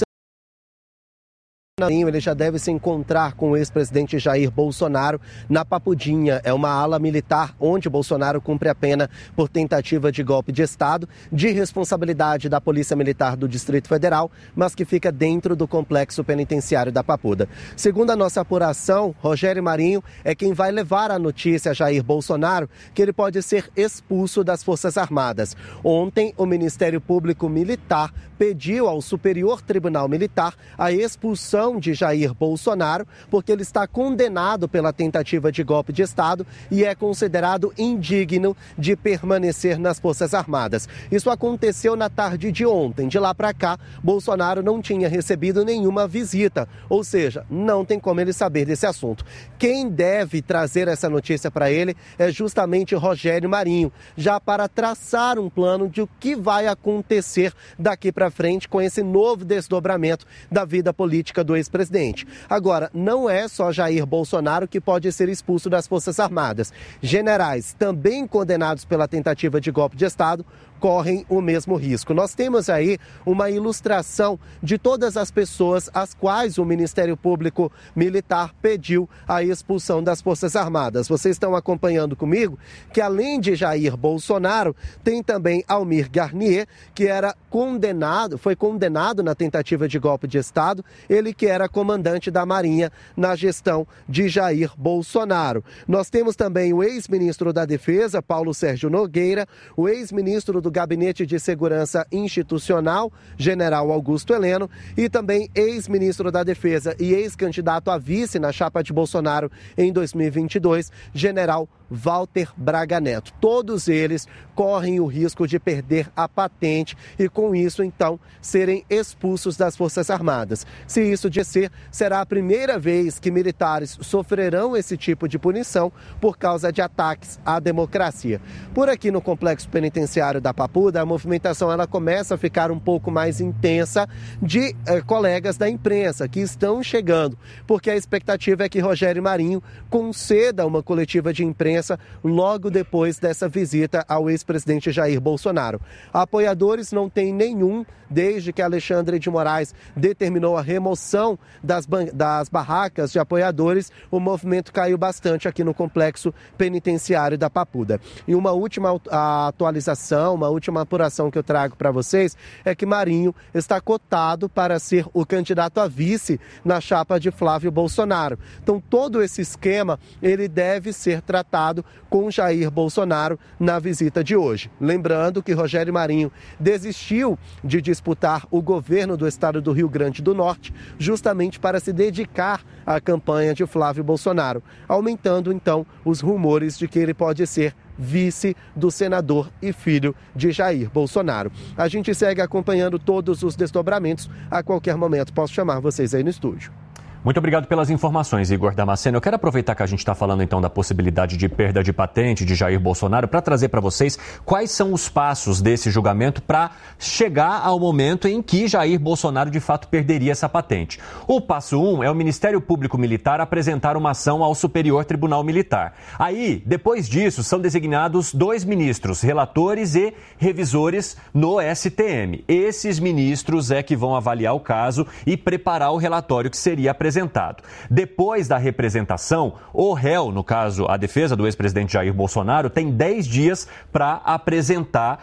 ele já deve se encontrar com o ex-presidente Jair Bolsonaro na Papudinha. É uma ala militar onde Bolsonaro cumpre a pena por tentativa de golpe de Estado, de responsabilidade da Polícia Militar do Distrito Federal, mas que fica dentro do complexo penitenciário da Papuda. Segundo a nossa apuração, Rogério Marinho é quem vai levar a notícia a Jair Bolsonaro que ele pode ser expulso das Forças Armadas. Ontem, o Ministério Público Militar pediu ao Superior Tribunal Militar a expulsão de Jair Bolsonaro, porque ele está condenado pela tentativa de golpe de Estado e é considerado indigno de permanecer nas Forças Armadas. Isso aconteceu na tarde de ontem. De lá para cá, Bolsonaro não tinha recebido nenhuma visita, ou seja, não tem como ele saber desse assunto. Quem deve trazer essa notícia para ele é justamente Rogério Marinho, já para traçar um plano de o que vai acontecer daqui para frente com esse novo desdobramento da vida política do ex-presidente. Agora, não é só Jair Bolsonaro que pode ser expulso das Forças Armadas. Generais também condenados pela tentativa de golpe de Estado correm o mesmo risco. Nós temos aí uma ilustração de todas as pessoas às quais o Ministério Público Militar pediu a expulsão das Forças Armadas. Vocês estão acompanhando comigo que, além de Jair Bolsonaro, tem também Almir Garnier, que foi condenado na tentativa de golpe de Estado, ele que era comandante da Marinha na gestão de Jair Bolsonaro. Nós temos também o ex-ministro da Defesa, Paulo Sérgio Nogueira, o ex-ministro do Gabinete de Segurança Institucional, General Augusto Heleno, e também ex-ministro da Defesa e ex-candidato a vice na chapa de Bolsonaro em 2022, General Walter Braga Neto. Todos eles correm o risco de perder a patente e, com isso, então, serem expulsos das Forças Armadas. Se isso acontecer, será a primeira vez que militares sofrerão esse tipo de punição por causa de ataques à democracia. Por aqui no Complexo Penitenciário da Papuda, a movimentação ela começa a ficar um pouco mais intensa de colegas da imprensa que estão chegando, porque a expectativa é que Rogério Marinho conceda uma coletiva de imprensa logo depois dessa visita ao ex-presidente Jair Bolsonaro. Apoiadores não tem nenhum desde que Alexandre de Moraes determinou a remoção das barracas de apoiadores. O movimento caiu bastante aqui no Complexo Penitenciário da Papuda. E uma última atualização, uma última apuração que eu trago para vocês é que Marinho está cotado para ser o candidato a vice na chapa de Flávio Bolsonaro. Então todo esse esquema ele deve ser tratado com Jair Bolsonaro na visita de hoje. Lembrando que Rogério Marinho desistiu de disputar o governo do estado do Rio Grande do Norte justamente para se dedicar à campanha de Flávio Bolsonaro, aumentando então os rumores de que ele pode ser vice do senador e filho de Jair Bolsonaro. A gente segue acompanhando todos os desdobramentos. A qualquer momento posso chamar vocês aí no estúdio. Muito obrigado pelas informações, Igor Damasceno. Eu quero aproveitar que a gente está falando então da possibilidade de perda de patente de Jair Bolsonaro para trazer para vocês quais são os passos desse julgamento para chegar ao momento em que Jair Bolsonaro de fato perderia essa patente. O passo 1 é o Ministério Público Militar apresentar uma ação ao Superior Tribunal Militar. Aí, depois disso, são designados 2 ministros, relatores e revisores no STM. Esses ministros é que vão avaliar o caso e preparar o relatório que seria apresentado. Depois da representação, o réu, no caso a defesa do ex-presidente Jair Bolsonaro, tem 10 dias para apresentar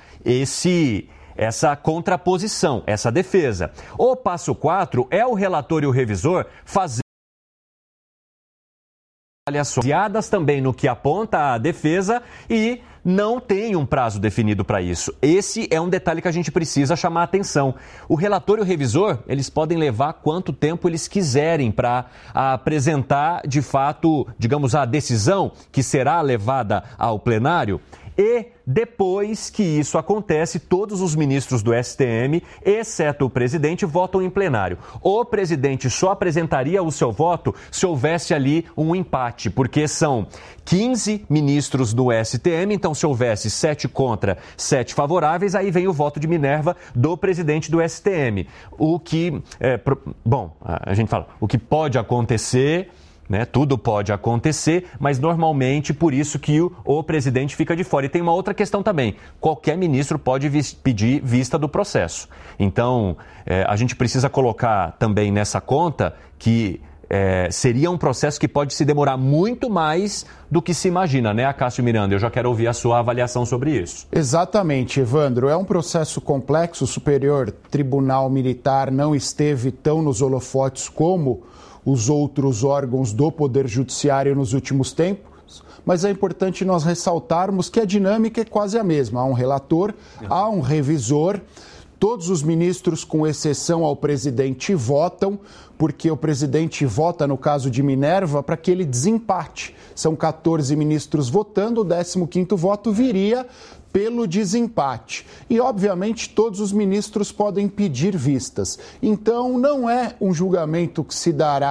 essa contraposição, essa defesa. O passo 4 é o relator e o revisor fazer avaliações também no que aponta a defesa e não tem um prazo definido para isso. Esse é um detalhe que a gente precisa chamar a atenção. O relator e o revisor, eles podem levar quanto tempo eles quiserem para apresentar, de fato, digamos, a decisão que será levada ao plenário. E depois que isso acontece, todos os ministros do STM, exceto o presidente, votam em plenário. O presidente só apresentaria o seu voto se houvesse ali um empate, porque são 15 ministros do STM, então se houvesse 7 contra, 7 favoráveis, aí vem o voto de Minerva do presidente do STM. O que, a gente fala, o que pode acontecer... Tudo pode acontecer, mas normalmente por isso que o presidente fica de fora. E tem uma outra questão também, qualquer ministro pode pedir vista do processo. Então, a gente precisa colocar também nessa conta que seria um processo que pode se demorar muito mais do que se imagina, né, Cássio Miranda? Eu já quero ouvir a sua avaliação sobre isso. Exatamente, Evandro. É um processo complexo. O Superior Tribunal Militar não esteve tão nos holofotes como os outros órgãos do Poder Judiciário nos últimos tempos, mas é importante nós ressaltarmos que a dinâmica é quase a mesma. Há um relator, há um revisor, todos os ministros, com exceção ao presidente, votam, porque o presidente vota, no caso de Minerva, para que ele desempate. São 14 ministros votando, o 15º voto viria pelo desempate. E, obviamente, todos os ministros podem pedir vistas. Então, não é um julgamento que se dará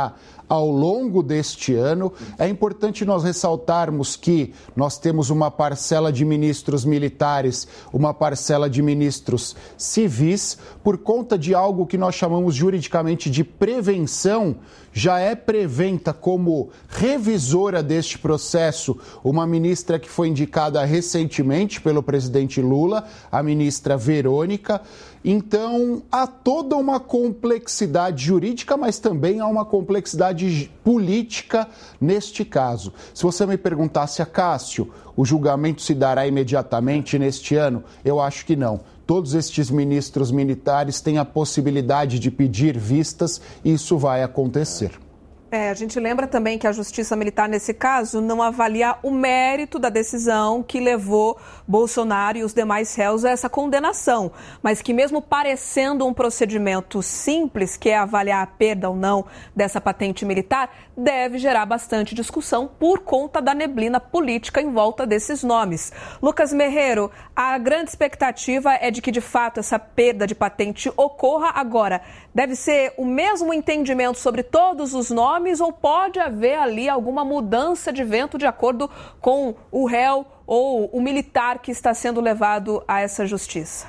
ao longo deste ano. É importante nós ressaltarmos que nós temos uma parcela de ministros militares, uma parcela de ministros civis, por conta de algo que nós chamamos juridicamente de prevenção. Já é preventa como revisora deste processo uma ministra que foi indicada recentemente pelo presidente Lula, a ministra Verônica. Então, há toda uma complexidade jurídica, mas também há uma complexidade política neste caso. Se você me perguntasse, Cássio, o julgamento se dará imediatamente neste ano? Eu acho que não. Todos estes ministros militares têm a possibilidade de pedir vistas e isso vai acontecer. A gente lembra também que a Justiça Militar, nesse caso, não avalia o mérito da decisão que levou Bolsonaro e os demais réus a essa condenação, mas que mesmo parecendo um procedimento simples, que é avaliar a perda ou não dessa patente militar, deve gerar bastante discussão por conta da neblina política em volta desses nomes. Lucas Merreiro, a grande expectativa é de que, de fato, essa perda de patente ocorra agora. Deve ser o mesmo entendimento sobre todos os nomes ou pode haver ali alguma mudança de vento de acordo com o réu ou o militar que está sendo levado a essa justiça?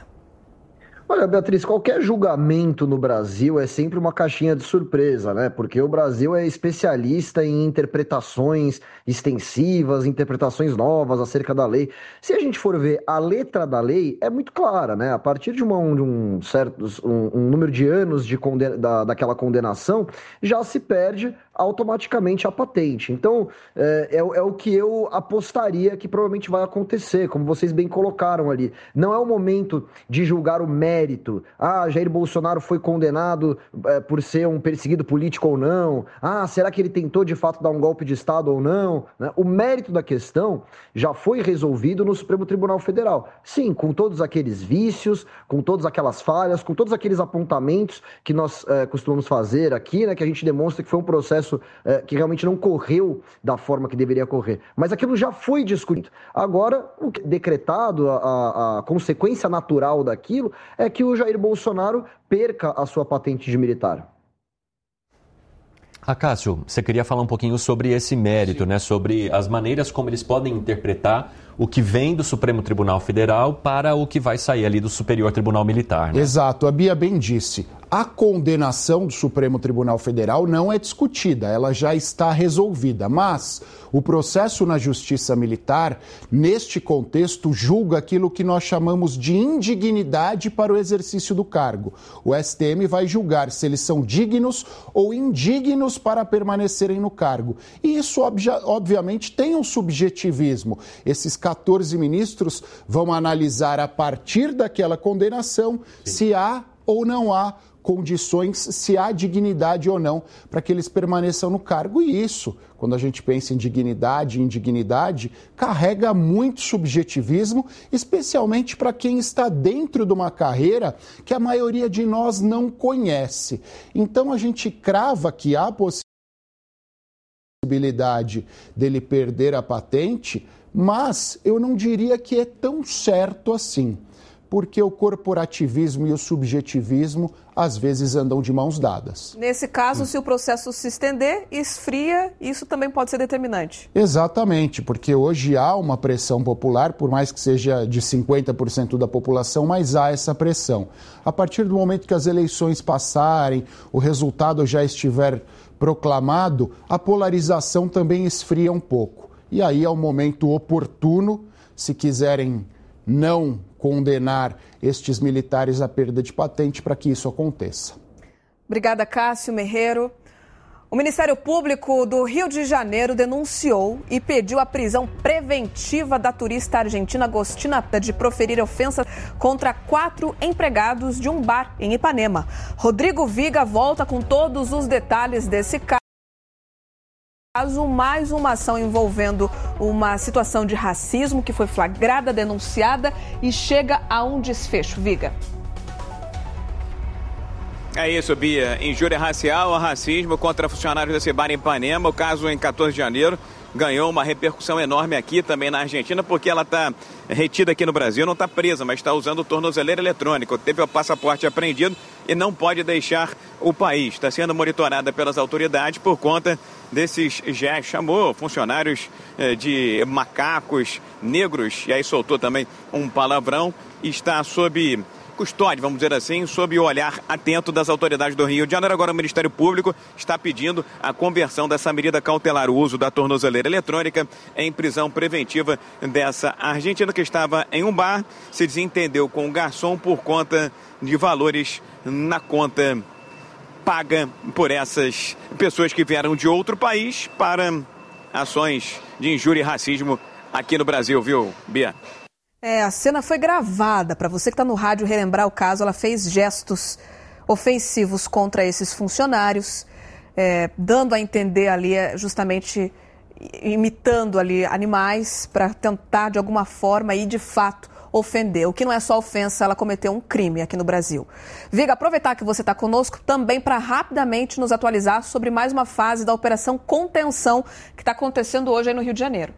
Olha, Beatriz, qualquer julgamento no Brasil é sempre uma caixinha de surpresa, né? Porque o Brasil é especialista em interpretações extensivas, interpretações novas acerca da lei. Se a gente for ver a letra da lei, é muito clara, né? A partir de um número de anos daquela condenação, já se perde automaticamente a patente. Então, é o que eu apostaria que provavelmente vai acontecer, como vocês bem colocaram ali. Não é o momento de julgar o mérito. Jair Bolsonaro foi condenado por ser um perseguido político ou não. Será que ele tentou de fato dar um golpe de Estado ou não? O mérito da questão já foi resolvido no Supremo Tribunal Federal. Sim, com todos aqueles vícios, com todas aquelas falhas, com todos aqueles apontamentos que nós costumamos fazer aqui, né, que a gente demonstra que foi um processo que realmente não correu da forma que deveria correr. Mas aquilo já foi discutido. Agora, o decretado, a consequência natural daquilo é que o Jair Bolsonaro perca a sua patente de militar. Cássio, você queria falar um pouquinho sobre esse mérito, né? Sobre as maneiras como eles podem interpretar o que vem do Supremo Tribunal Federal para o que vai sair ali do Superior Tribunal Militar, né? Exato, a Bia bem disse. A condenação do Supremo Tribunal Federal não é discutida, ela já está resolvida, mas o processo na Justiça Militar, neste contexto, julga aquilo que nós chamamos de indignidade para o exercício do cargo. O STM vai julgar se eles são dignos ou indignos para permanecerem no cargo. E isso, obviamente, tem um subjetivismo. Esses 14 ministros vão analisar a partir daquela condenação se há ou não há condições, se há dignidade ou não para que eles permaneçam no cargo. E isso, quando a gente pensa em dignidade e indignidade, carrega muito subjetivismo, especialmente para quem está dentro de uma carreira que a maioria de nós não conhece. Então a gente crava que há possibilidade dele perder a patente, mas eu não diria que é tão certo assim, porque o corporativismo e o subjetivismo às vezes andam de mãos dadas. Nesse caso, se o processo se estender, esfria, isso também pode ser determinante. Exatamente, porque hoje há uma pressão popular, por mais que seja de 50% da população, mas há essa pressão. A partir do momento que as eleições passarem, o resultado já estiver proclamado, a polarização também esfria um pouco. E aí é o momento oportuno, se quiserem não condenar estes militares à perda de patente, para que isso aconteça. Obrigada, Cássio Merreiro. O Ministério Público do Rio de Janeiro denunciou e pediu a prisão preventiva da turista argentina Agostina de proferir ofensas contra 4 empregados de um bar em Ipanema. Rodrigo Viga volta com todos os detalhes desse caso. Mais uma ação envolvendo uma situação de racismo que foi flagrada, denunciada e chega a um desfecho. Viga. É isso, Bia. Injúria racial ou racismo contra funcionários desse bar em Ipanema. O caso em 14 de janeiro ganhou uma repercussão enorme aqui também na Argentina, porque ela está retida aqui no Brasil, não está presa, mas está usando tornozeleira eletrônica. Teve o passaporte apreendido e não pode deixar o país. Está sendo monitorada pelas autoridades por conta desses gestos. Chamou funcionários de macacos negros, e aí soltou também um palavrão. Está sob custódia, vamos dizer assim, sob o olhar atento das autoridades do Rio de Janeiro. Agora o Ministério Público está pedindo a conversão dessa medida cautelar, o uso da tornozeleira eletrônica, em prisão preventiva dessa argentina que estava em um bar, se desentendeu com o garçom por conta de valores na conta paga por essas pessoas que vieram de outro país para ações de injúria e racismo aqui no Brasil, viu, Bia? A cena foi gravada. Para você que está no rádio relembrar o caso, ela fez gestos ofensivos contra esses funcionários, dando a entender ali, justamente imitando ali animais para tentar de alguma forma e de fato ofender. O que não é só ofensa, ela cometeu um crime aqui no Brasil. Viga, aproveitar que você está conosco também para rapidamente nos atualizar sobre mais uma fase da Operação Contenção que está acontecendo hoje aí no Rio de Janeiro.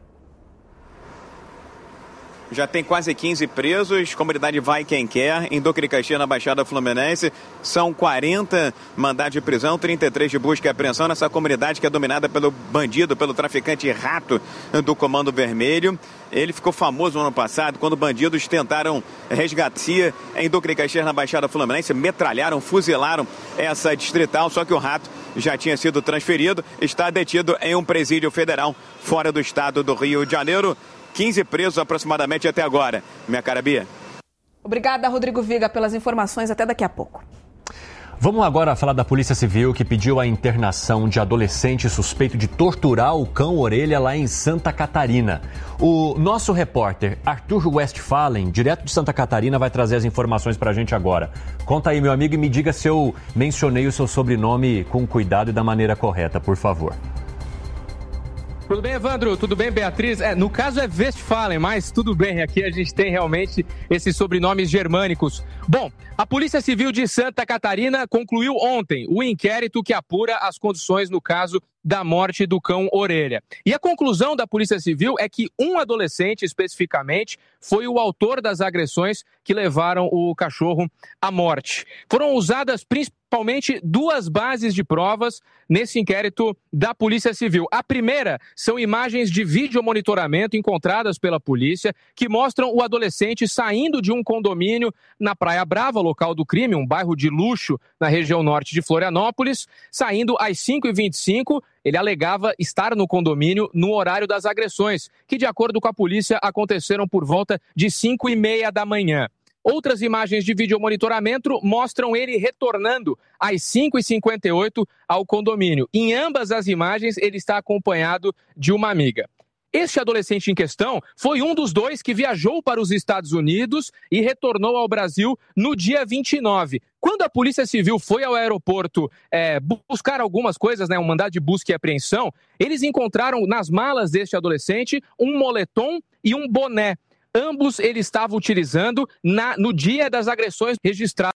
Já tem quase 15 presos, comunidade Vai Quem Quer, em Duque de Caxias, na Baixada Fluminense. São 40 mandados de prisão, 33 de busca e apreensão nessa comunidade que é dominada pelo bandido, pelo traficante rato do Comando Vermelho. Ele ficou famoso no ano passado quando bandidos tentaram resgatar em Duque de Caxias, na Baixada Fluminense, metralharam, fuzilaram essa distrital, só que o rato já tinha sido transferido, está detido em um presídio federal fora do estado do Rio de Janeiro. 15 presos aproximadamente até agora. Minha cara Bia. Obrigada, Rodrigo Viga, pelas informações. Até daqui a pouco. Vamos agora falar da Polícia Civil, que pediu a internação de adolescente suspeito de torturar o cão orelha lá em Santa Catarina. O nosso repórter Arthur Westphalen, direto de Santa Catarina, vai trazer as informações pra gente agora. Conta aí, meu amigo, e me diga se eu mencionei o seu sobrenome com cuidado e da maneira correta, por favor. Tudo bem, Evandro? Tudo bem, Beatriz? No caso é Westphalen, mas tudo bem. Aqui a gente tem realmente esses sobrenomes germânicos. Bom, a Polícia Civil de Santa Catarina concluiu ontem o inquérito que apura as condições no caso da morte do cão Orelha. E a conclusão da Polícia Civil é que um adolescente, especificamente, foi o autor das agressões que levaram o cachorro à morte. Foram usadas principalmente duas bases de provas nesse inquérito da Polícia Civil. A primeira são imagens de videomonitoramento encontradas pela polícia que mostram o adolescente saindo de um condomínio na Praia Brava, local do crime, um bairro de luxo na região norte de Florianópolis, saindo às 5h25. Ele alegava estar no condomínio no horário das agressões, que, de acordo com a polícia, aconteceram por volta de 5h30 da manhã. Outras imagens de videomonitoramento mostram ele retornando às 5h58 ao condomínio. Em ambas as imagens, ele está acompanhado de uma amiga. Este adolescente em questão foi um dos dois que viajou para os Estados Unidos e retornou ao Brasil no dia 29. Quando a Polícia Civil foi ao aeroporto buscar algumas coisas, um mandado de busca e apreensão, eles encontraram nas malas deste adolescente um moletom e um boné. Ambos ele estava utilizando no dia das agressões registradas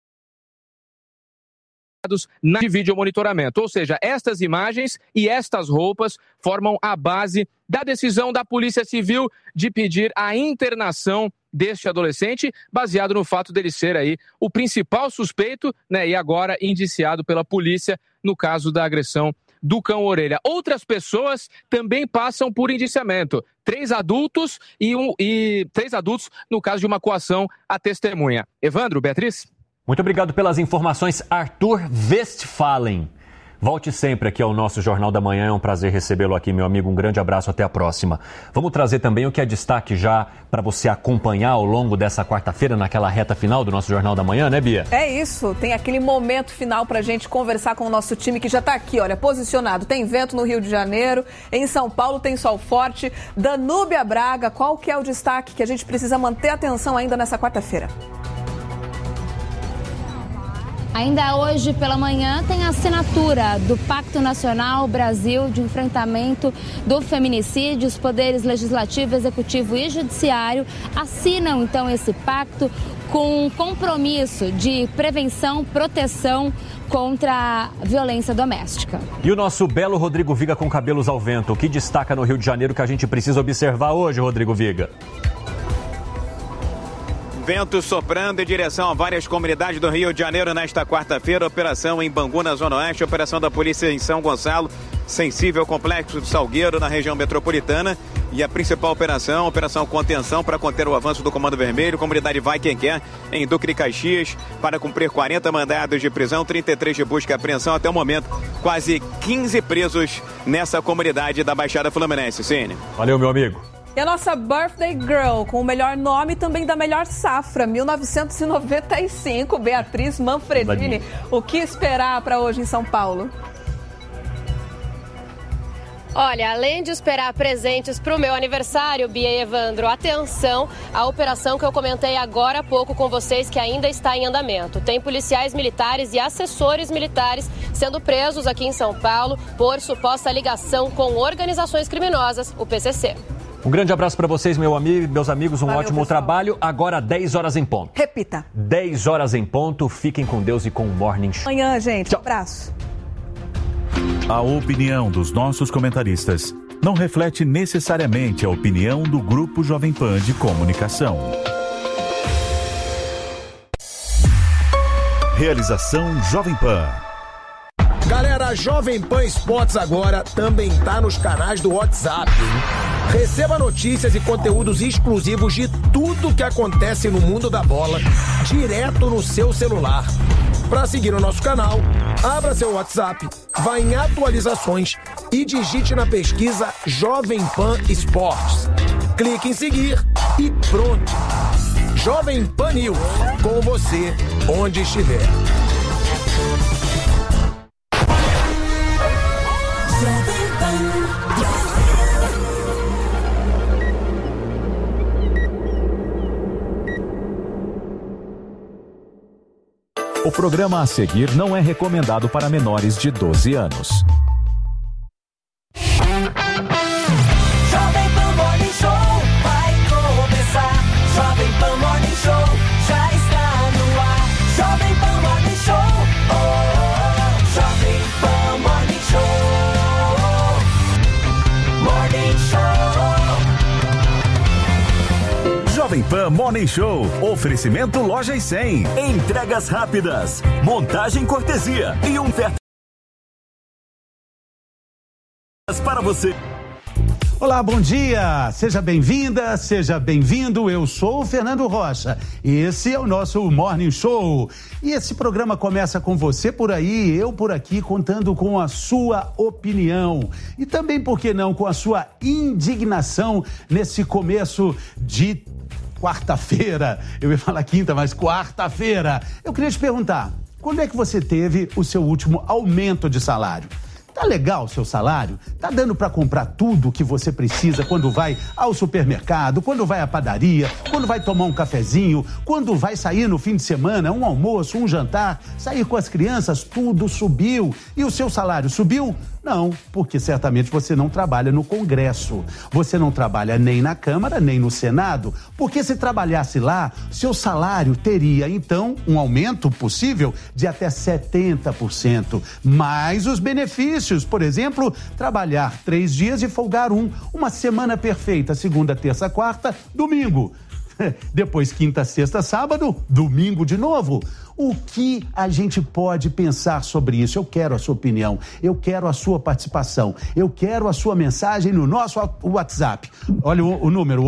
de videomonitoramento. Ou seja, estas imagens e estas roupas formam a base da decisão da Polícia Civil de pedir a internação deste adolescente, baseado no fato dele ser aí o principal suspeito, e agora indiciado pela polícia no caso da agressão do cão orelha. Outras pessoas também passam por indiciamento. 3 adultos e 3 adultos no caso de uma coação à testemunha. Evandro, Beatriz? Muito obrigado pelas informações, Arthur Westphalen. Volte sempre aqui ao nosso Jornal da Manhã, é um prazer recebê-lo aqui, meu amigo. Um grande abraço, até a próxima. Vamos trazer também o que é destaque já para você acompanhar ao longo dessa quarta-feira, naquela reta final do nosso Jornal da Manhã, né, Bia? É isso, tem aquele momento final para a gente conversar com o nosso time que já está aqui, olha, posicionado. Tem vento no Rio de Janeiro, em São Paulo tem sol forte, Danúbia Braga, qual que é o destaque que a gente precisa manter atenção ainda nessa quarta-feira? Ainda hoje pela manhã tem a assinatura do Pacto Nacional Brasil de Enfrentamento do Feminicídio. Os poderes legislativo, executivo e judiciário assinam então esse pacto com compromisso de prevenção, proteção contra a violência doméstica. E o nosso belo Rodrigo Viga com cabelos ao vento, o que destaca no Rio de Janeiro que a gente precisa observar hoje, Rodrigo Viga? Vento soprando em direção a várias comunidades do Rio de Janeiro nesta quarta-feira. Operação em Bangu, na Zona Oeste. Operação da polícia em São Gonçalo, sensível ao complexo de Salgueiro, na região metropolitana. E a principal operação, operação contenção para conter o avanço do Comando Vermelho. Comunidade Vai Quem Quer, em Duque de Caxias, para cumprir 40 mandados de prisão, 33 de busca e apreensão. Até o momento, quase 15 presos nessa comunidade da Baixada Fluminense. Cine. Valeu, meu amigo. E a nossa Birthday Girl, com o melhor nome também da melhor safra, 1995, Beatriz Manfredini. O que esperar para hoje em São Paulo? Olha, além de esperar presentes para o meu aniversário, Bia e Evandro, atenção à operação que eu comentei agora há pouco com vocês, que ainda está em andamento. Tem policiais militares e assessores militares sendo presos aqui em São Paulo por suposta ligação com organizações criminosas, o PCC. Um grande abraço para vocês, meus amigos, Valeu, ótimo pessoal. Trabalho. Agora 10 horas em ponto. Repita. 10 horas em ponto, fiquem com Deus e com o Morning Show. Amanhã, gente. Tchau. Abraço. A opinião dos nossos comentaristas não reflete necessariamente a opinião do Grupo Jovem Pan de Comunicação. Realização Jovem Pan. Galera, a Jovem Pan Esportes agora também tá nos canais do WhatsApp. Receba notícias e conteúdos exclusivos de tudo que acontece no mundo da bola, direto no seu celular. Para seguir o nosso canal, abra seu WhatsApp, vá em atualizações e digite na pesquisa Jovem Pan Esportes. Clique em seguir e pronto. Jovem Pan News, com você onde estiver. O programa a seguir não é recomendado para menores de 12 anos. Jovem Pan Morning Show vai começar. Jovem Pan Morning Show já está no ar. Jovem Pan Morning Show, oh, oh, oh. Jovem Pan Morning Show, Morning Show. Jovem Pan Morning Show. Oferecimento Lojas 100. Entregas rápidas. Montagem cortesia. E ofertas para você. Olá, bom dia! Seja bem-vinda, seja bem-vindo. Eu sou o Fernando Rocha. Esse é o nosso Morning Show. E esse programa começa com você por aí, eu por aqui, contando com a sua opinião. E também, por que não, com a sua indignação nesse começo de quarta-feira. Eu ia falar quinta, mas quarta-feira. Eu queria te perguntar, quando é que você teve o seu último aumento de salário? Tá legal o seu salário? Tá dando para comprar tudo o que você precisa quando vai ao supermercado, quando vai à padaria, quando vai tomar um cafezinho, quando vai sair no fim de semana, um almoço, um jantar, sair com as crianças, tudo subiu. E o seu salário subiu? Não, porque certamente você não trabalha no Congresso. Você não trabalha nem na Câmara, nem no Senado. Porque se trabalhasse lá, seu salário teria, então, um aumento possível de até 70%. Mais os benefícios. Por exemplo, trabalhar 3 dias e folgar um. Uma semana perfeita, segunda, terça, quarta, domingo. Depois quinta, sexta, sábado, domingo de novo. O que a gente pode pensar sobre isso? Eu quero a sua opinião, eu quero a sua participação, eu quero a sua mensagem no nosso WhatsApp. Olha o número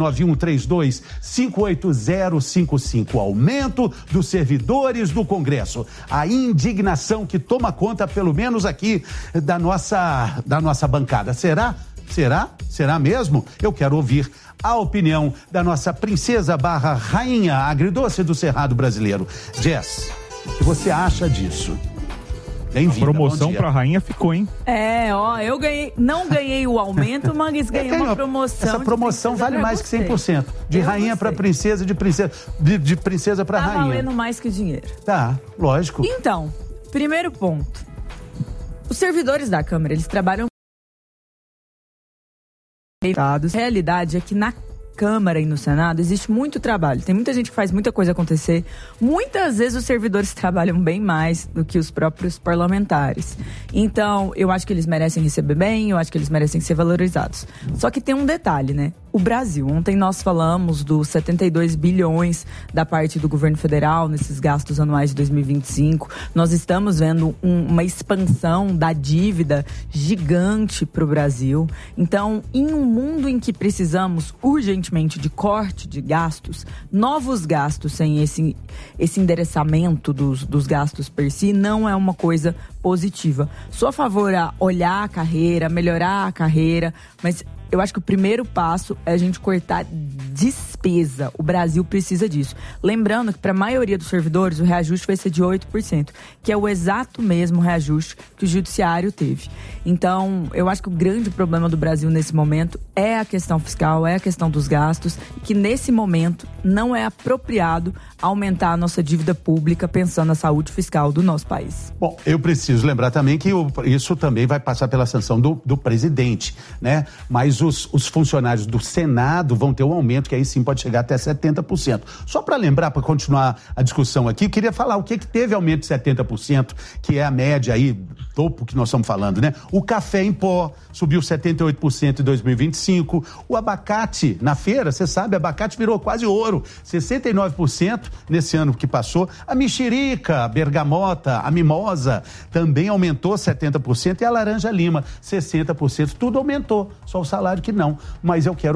11-9132-58055. Aumento dos servidores do Congresso. A indignação que toma conta, pelo menos aqui, da nossa bancada. Será? Será mesmo? Eu quero ouvir a opinião da nossa princesa / rainha agridoce do Cerrado brasileiro. Jess, o que você acha disso? Bem-vinda, a promoção para a rainha ficou, hein? Eu não ganhei o aumento, mas ganhei uma promoção. Essa promoção vale mais que 100%. De rainha para princesa, de princesa para rainha. Tá valendo mais que dinheiro. Tá, lógico. Então, primeiro ponto. Os servidores da Câmara, eles trabalham... A realidade é que na Câmara e no Senado existe muito trabalho. Tem muita gente que faz muita coisa acontecer. Muitas vezes os servidores trabalham bem mais do que os próprios parlamentares. Então, eu acho que eles merecem receber bem, eu acho que eles merecem ser valorizados. Só que tem um detalhe, né? O Brasil, ontem nós falamos dos 72 bilhões da parte do governo federal nesses gastos anuais de 2025. Nós estamos vendo uma expansão da dívida gigante para o Brasil. Então, em um mundo em que precisamos urgentemente de corte de gastos, novos gastos sem esse endereçamento dos gastos per si não é uma coisa positiva. Sou a favor a olhar a carreira, melhorar a carreira, mas eu acho que o primeiro passo é a gente cortar despesa. O Brasil precisa disso. Lembrando que para a maioria dos servidores o reajuste vai ser de 8%, que é o exato mesmo reajuste que o judiciário teve. Então, eu acho que o grande problema do Brasil nesse momento é a questão fiscal, é a questão dos gastos, que nesse momento não é apropriado aumentar a nossa dívida pública pensando na saúde fiscal do nosso país. Bom, eu preciso lembrar também que isso também vai passar pela sanção do presidente, né? Mas os funcionários do Senado vão ter um aumento que aí sim pode chegar até 70%. Só para lembrar, para continuar a discussão aqui, eu queria falar o que teve aumento de 70%, que é a média aí, topo que nós estamos falando, né? O café em pó subiu 78% em 2025. O abacate na feira, você sabe, abacate virou quase ouro, 69% nesse ano que passou. A mexerica, a bergamota, a mimosa também aumentou 70% e a laranja lima 60%. Tudo aumentou, só o salário que não. Mas eu quero